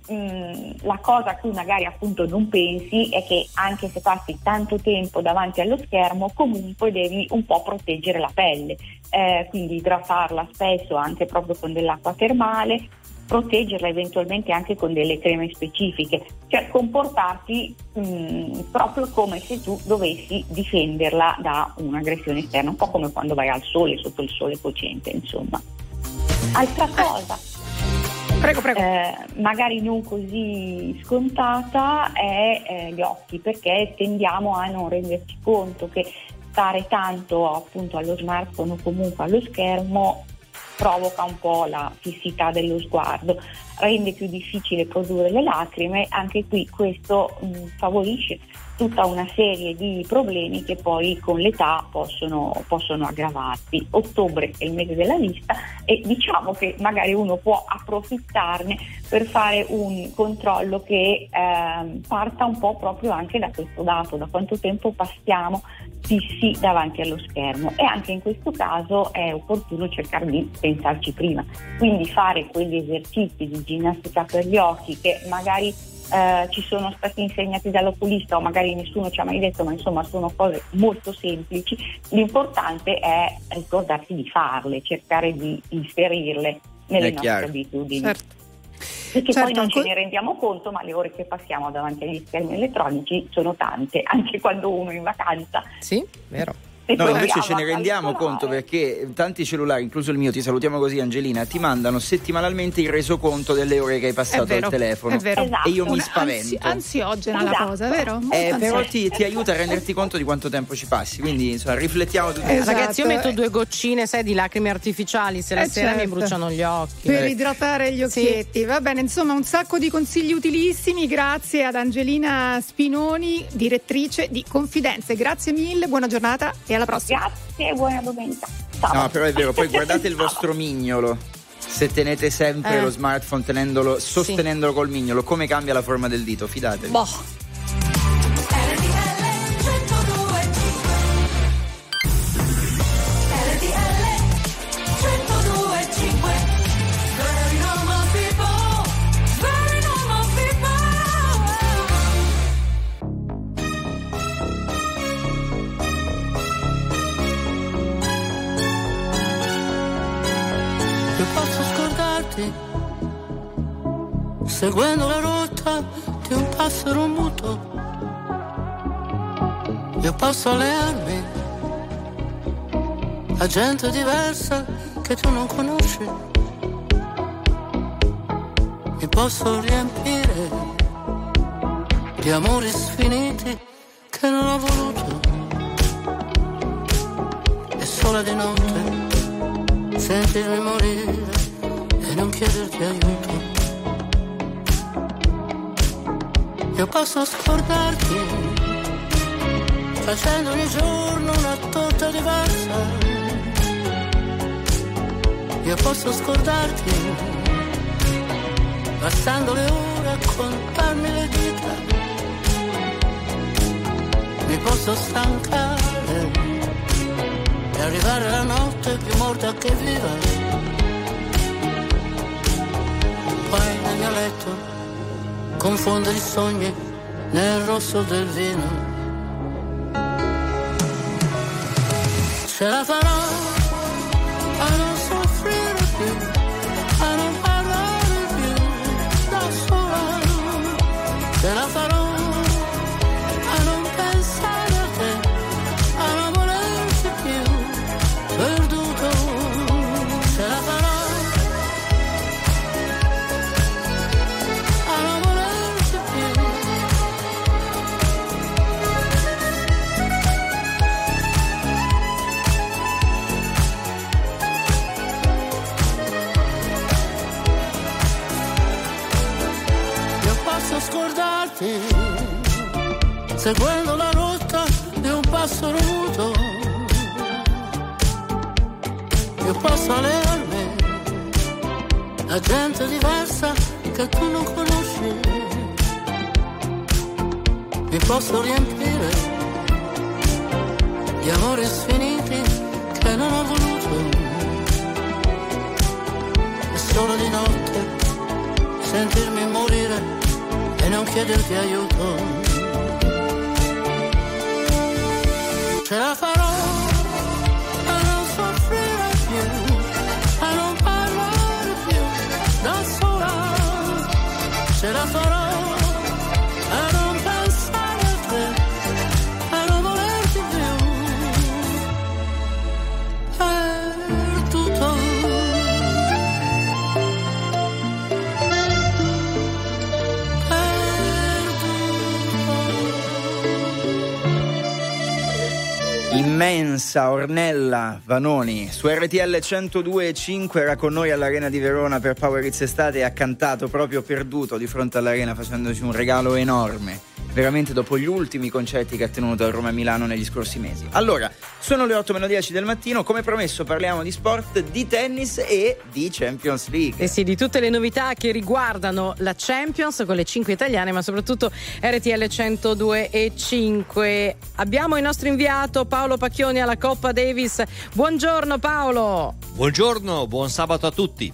S20: la cosa a cui magari appunto non pensi è che anche se passi tanto tempo davanti allo schermo, comunque devi un po' proteggere la pelle, quindi idratarla spesso anche proprio con dell'acqua termale, proteggerla eventualmente anche con delle creme specifiche, cioè comportarti proprio come se tu dovessi difenderla da un'aggressione esterna, un po' come quando vai al sole, sotto il sole cocente, insomma. Altra cosa,
S1: prego.
S20: magari non così scontata, è gli occhi, perché tendiamo a non renderci conto che stare tanto appunto allo smartphone o comunque allo schermo provoca un po' la fissità dello sguardo, rende più difficile produrre le lacrime. Anche qui questo favorisce tutta una serie di problemi che poi con l'età possono aggravarsi. Ottobre è il mese della vista e diciamo che magari uno può approfittarne per fare un controllo che parta un po' proprio anche da questo dato, da quanto tempo passiamo fissi davanti allo schermo, e anche in questo caso è opportuno cercare di pensarci prima, quindi fare quegli esercizi di ginnastica per gli occhi che magari ci sono stati insegnati dall'oculista o magari nessuno ci ha mai detto, ma insomma sono cose molto semplici. L'importante è ricordarsi di farle, cercare di inserirle nelle nostre abitudini.
S2: Certo.
S20: Perché poi non ce ne rendiamo conto, ma le ore che passiamo davanti agli schermi elettronici sono tante, anche quando uno è in vacanza.
S1: Sì, vero.
S3: No, invece ce ne rendiamo conto, perché tanti cellulari, incluso il mio, ti salutiamo così Angelina, ti mandano settimanalmente il resoconto delle ore che hai passato al telefono.
S2: È vero.
S3: E io mi spavento.
S2: Ansiogena la cosa, vero?
S3: Però ti aiuta a renderti conto di quanto tempo ci passi, quindi insomma, riflettiamo tutti.
S1: Ragazzi, io metto 2 goccine, sai, di lacrime artificiali, se la sera mi bruciano gli occhi.
S2: Per idratare gli occhietti. Sì. Va bene, insomma, un sacco di consigli utilissimi. Grazie ad Angelina Spinoni, direttrice di Confidenze. Grazie mille, buona giornata e alla prossima.
S20: Grazie e buona domenica. Ciao.
S3: No, però è vero, poi guardate il vostro mignolo. Se tenete sempre lo smartphone sostenendolo col mignolo, come cambia la forma del dito, fidatevi.
S1: Boh.
S21: Seguendo la rotta di un passero muto, io posso allearmi a gente diversa che tu non conosci, mi posso riempire di amori sfiniti che non ho voluto, e sola di notte sentirmi morire e non chiederti aiuto. Io posso scordarti facendo ogni giorno una torta diversa. Io posso scordarti passando le ore a contarmi le dita. Mi posso stancare e arrivare la notte più morta che viva. Poi nel mio letto confondere i sogni nel rosso del vino. Ce la farò a non soffrire più, a non parlare più da sola. Ce la farò a non pensare a te, a non volerti più perduto. Ce la farò scordarti, seguendo la rotta di un passero muto. Io posso allearmi a gente diversa che tu non conosci, mi posso riempire di amori sfiniti che non ho voluto, e solo di notte sentirmi morire e non chiederti aiuto. Ce la farò a non soffrire più, a non parlare più da sola. Ce la farò a non pensare a te, a non volerti più perduto.
S3: Immensa Ornella Vanoni su RTL 102.5 era con noi all'Arena di Verona per Power Hits Estate e ha cantato proprio Perduto di fronte all'Arena, facendoci un regalo enorme, veramente dopo gli ultimi concerti che ha tenuto a Roma e Milano negli scorsi mesi. Allora, Sono le 8:10 del mattino, come promesso parliamo di sport, di tennis e di Champions League.
S1: Eh sì, di tutte le novità che riguardano la Champions con le 5 italiane, ma soprattutto RTL 102.5. Abbiamo il nostro inviato Paolo Pacchioni alla Coppa Davis. Buongiorno Paolo.
S7: Buongiorno, buon sabato a tutti.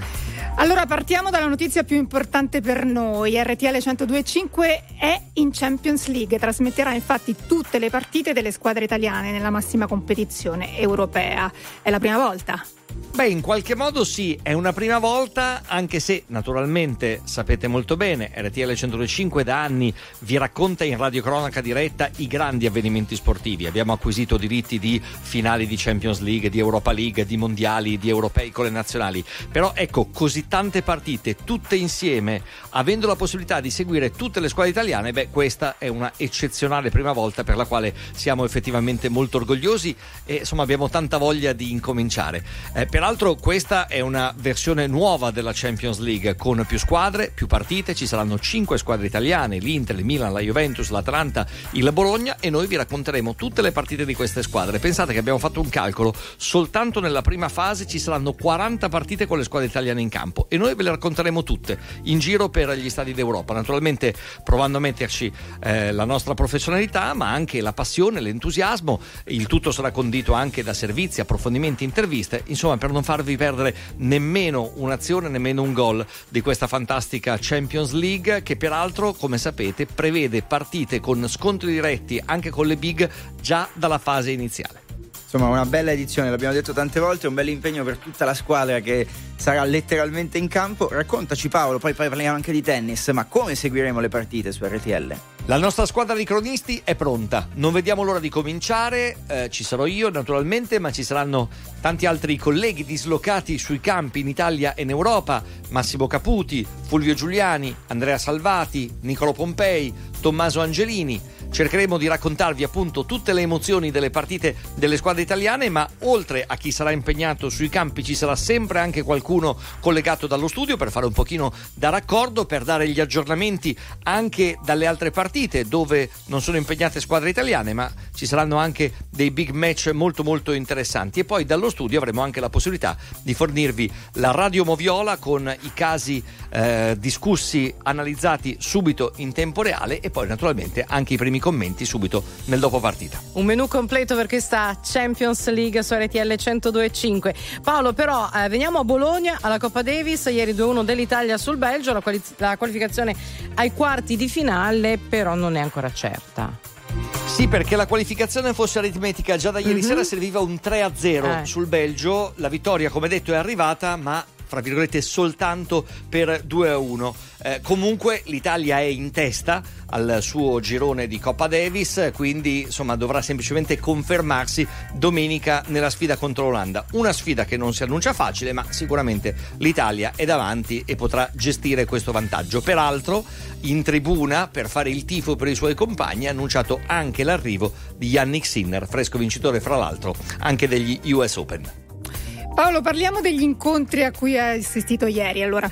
S2: Allora partiamo dalla notizia più importante per noi. RTL 102.5 è in Champions League, trasmetterà infatti tutte le partite delle squadre italiane nella massima competizione europea. È la prima volta?
S7: Beh, in qualche modo sì, è una prima volta, anche se naturalmente sapete molto bene, RTL 102.5 da anni vi racconta in radiocronaca diretta i grandi avvenimenti sportivi. Abbiamo acquisito diritti di finali di Champions League, di Europa League, di mondiali, di europei con le nazionali. Però ecco, così tante partite tutte insieme, avendo la possibilità di seguire tutte le squadre italiane, beh, questa è una eccezionale prima volta per la quale siamo effettivamente molto orgogliosi e insomma abbiamo tanta voglia di incominciare. Peraltro questa è una versione nuova della Champions League con più squadre, più partite, ci saranno 5 squadre italiane, l'Inter, il Milan, la Juventus, l'Atalanta, il Bologna, e noi vi racconteremo tutte le partite di queste squadre. Pensate che abbiamo fatto un calcolo, soltanto nella prima fase ci saranno 40 partite con le squadre italiane in campo e noi ve le racconteremo tutte in giro per gli stadi d'Europa, naturalmente provando a metterci la nostra professionalità ma anche la passione, l'entusiasmo. Il tutto sarà condito anche da servizi, approfondimenti, interviste, insomma per non farvi perdere nemmeno un'azione, nemmeno un gol di questa fantastica Champions League, che peraltro, come sapete, prevede partite con scontri diretti anche con le big già dalla fase iniziale.
S3: Insomma, una bella edizione, l'abbiamo detto tante volte, un bel impegno per tutta la squadra che sarà letteralmente in campo. Raccontaci Paolo, poi parliamo anche di tennis, ma come seguiremo le partite su RTL?
S7: La nostra squadra di cronisti è pronta, non vediamo l'ora di cominciare, ci sarò io naturalmente, ma ci saranno tanti altri colleghi dislocati sui campi in Italia e in Europa: Massimo Caputi, Fulvio Giuliani, Andrea Salvati, Niccolò Pompei, Tommaso Angelini. Cercheremo di raccontarvi appunto tutte le emozioni delle partite delle squadre italiane, ma oltre a chi sarà impegnato sui campi ci sarà sempre anche qualcuno collegato dallo studio per fare un pochino da raccordo, per dare gli aggiornamenti anche dalle altre partite dove non sono impegnate squadre italiane, ma ci saranno anche dei big match molto molto interessanti. E poi dallo studio avremo anche la possibilità di fornirvi la radio moviola con i casi discussi, analizzati subito in tempo reale, e poi naturalmente anche i primi commenti subito nel dopo partita.
S1: Un menù completo per questa Champions League su RTL 102.5. Paolo, però veniamo a Bologna alla Coppa Davis. Ieri 2-1 dell'Italia sul Belgio, la qualificazione ai quarti di finale però non è ancora certa.
S7: Sì, perché la qualificazione fosse aritmetica già da ieri sera serviva un 3-0 sul Belgio. La vittoria, come detto, è arrivata, ma fra virgolette soltanto per 2-1. Comunque l'Italia è in testa al suo girone di Coppa Davis, quindi insomma dovrà semplicemente confermarsi domenica nella sfida contro l'Olanda. Una sfida che non si annuncia facile, ma sicuramente l'Italia è davanti e potrà gestire questo vantaggio. Peraltro in tribuna, per fare il tifo per i suoi compagni, ha annunciato anche l'arrivo di Jannik Sinner, fresco vincitore fra l'altro anche degli US Open.
S2: Paolo, parliamo degli incontri a cui hai assistito ieri, allora.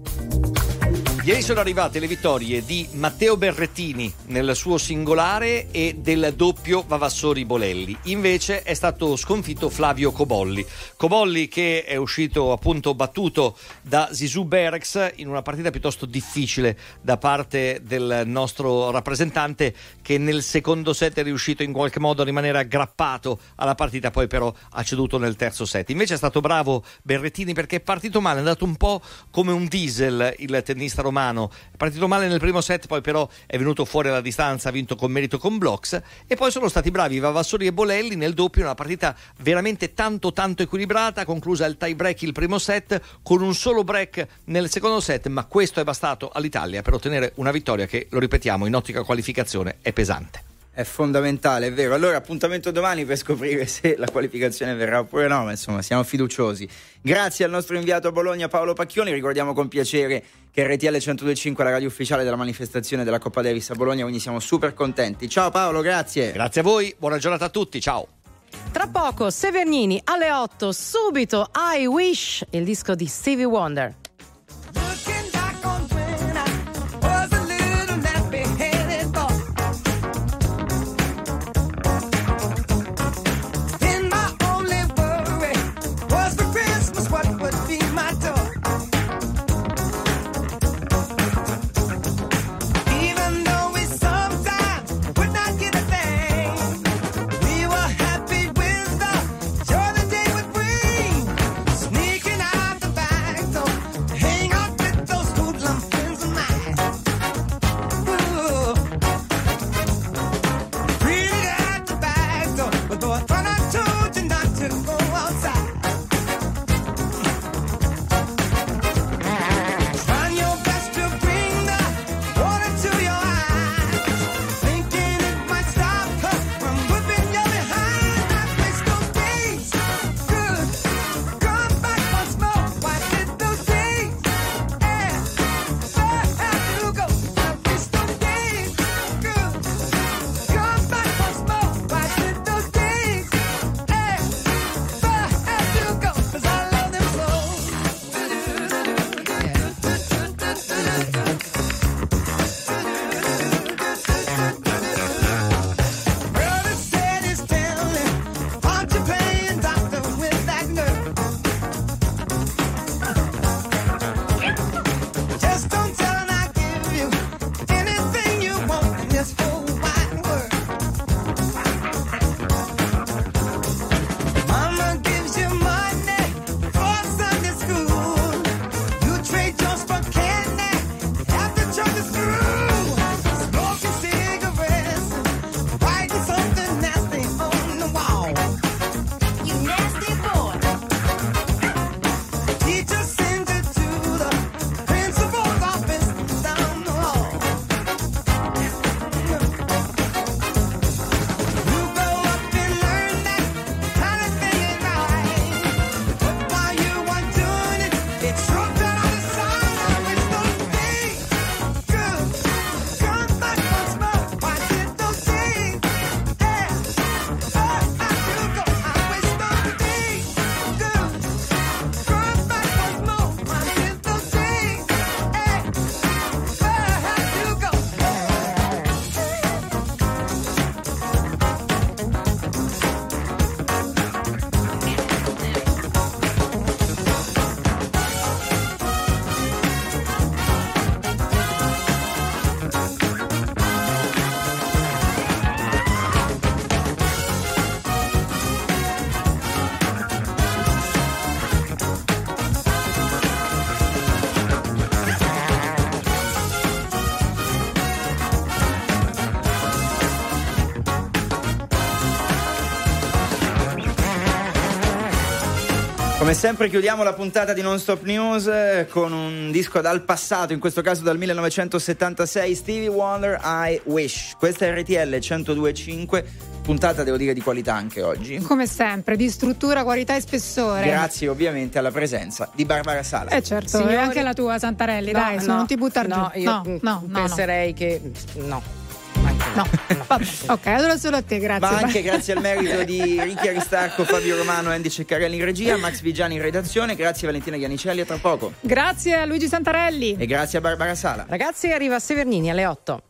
S7: Ieri sono arrivate le vittorie di Matteo Berrettini nel suo singolare e del doppio Vavassori-Bolelli. Invece è stato sconfitto Flavio Cobolli. Cobolli che è uscito appunto battuto da Zizou Berex in una partita piuttosto difficile da parte del nostro rappresentante, che nel secondo set è riuscito in qualche modo a rimanere aggrappato alla partita, poi però ha ceduto nel terzo set. Invece è stato bravo Berrettini perché è partito male, è andato un po' come un diesel il tennista romano. È partito male nel primo set, poi però è venuto fuori alla distanza, ha vinto con merito con blocks, e poi sono stati bravi Vavassori e Bolelli nel doppio, una partita veramente tanto equilibrata, conclusa al tie break il primo set con un solo break nel secondo set, ma questo è bastato all'Italia per ottenere una vittoria che, lo ripetiamo, in ottica qualificazione è pesante.
S3: È fondamentale, è vero. Allora appuntamento domani per scoprire se la qualificazione verrà oppure no, ma insomma siamo fiduciosi. Grazie al nostro inviato a Bologna Paolo Pacchioni. Ricordiamo con piacere che RTL 102.5 è la radio ufficiale della manifestazione della Coppa Davis a Bologna, quindi siamo super contenti. Ciao Paolo, grazie.
S7: Grazie a voi, buona giornata a tutti, ciao.
S1: Tra poco Severnini alle 8, subito I Wish, il disco di Stevie Wonder.
S3: Come sempre chiudiamo la puntata di Non Stop News con un disco dal passato, in questo caso dal 1976, Stevie Wonder, I Wish. Questa è RTL 102.5, puntata devo dire di qualità anche oggi.
S2: Come sempre, di struttura, qualità e spessore.
S3: Grazie ovviamente alla presenza di Barbara Sala.
S2: Certo,
S1: Signori,
S2: e anche la tua Santarelli,
S1: no,
S2: dai, non ti buttare
S1: no,
S2: giù.
S1: Io penserei che
S2: vabbè. Ok, allora solo a te, grazie.
S3: Ma anche grazie al merito di Ricchi Aristarco, Fabio Romano, Andy Ceccarelli in regia, Max Vigiani in redazione. Grazie a Valentina Iannicelli, a tra poco.
S2: Grazie a Luigi Santarelli.
S3: E grazie a Barbara Sala.
S1: Ragazzi, arriva Severnini alle 8.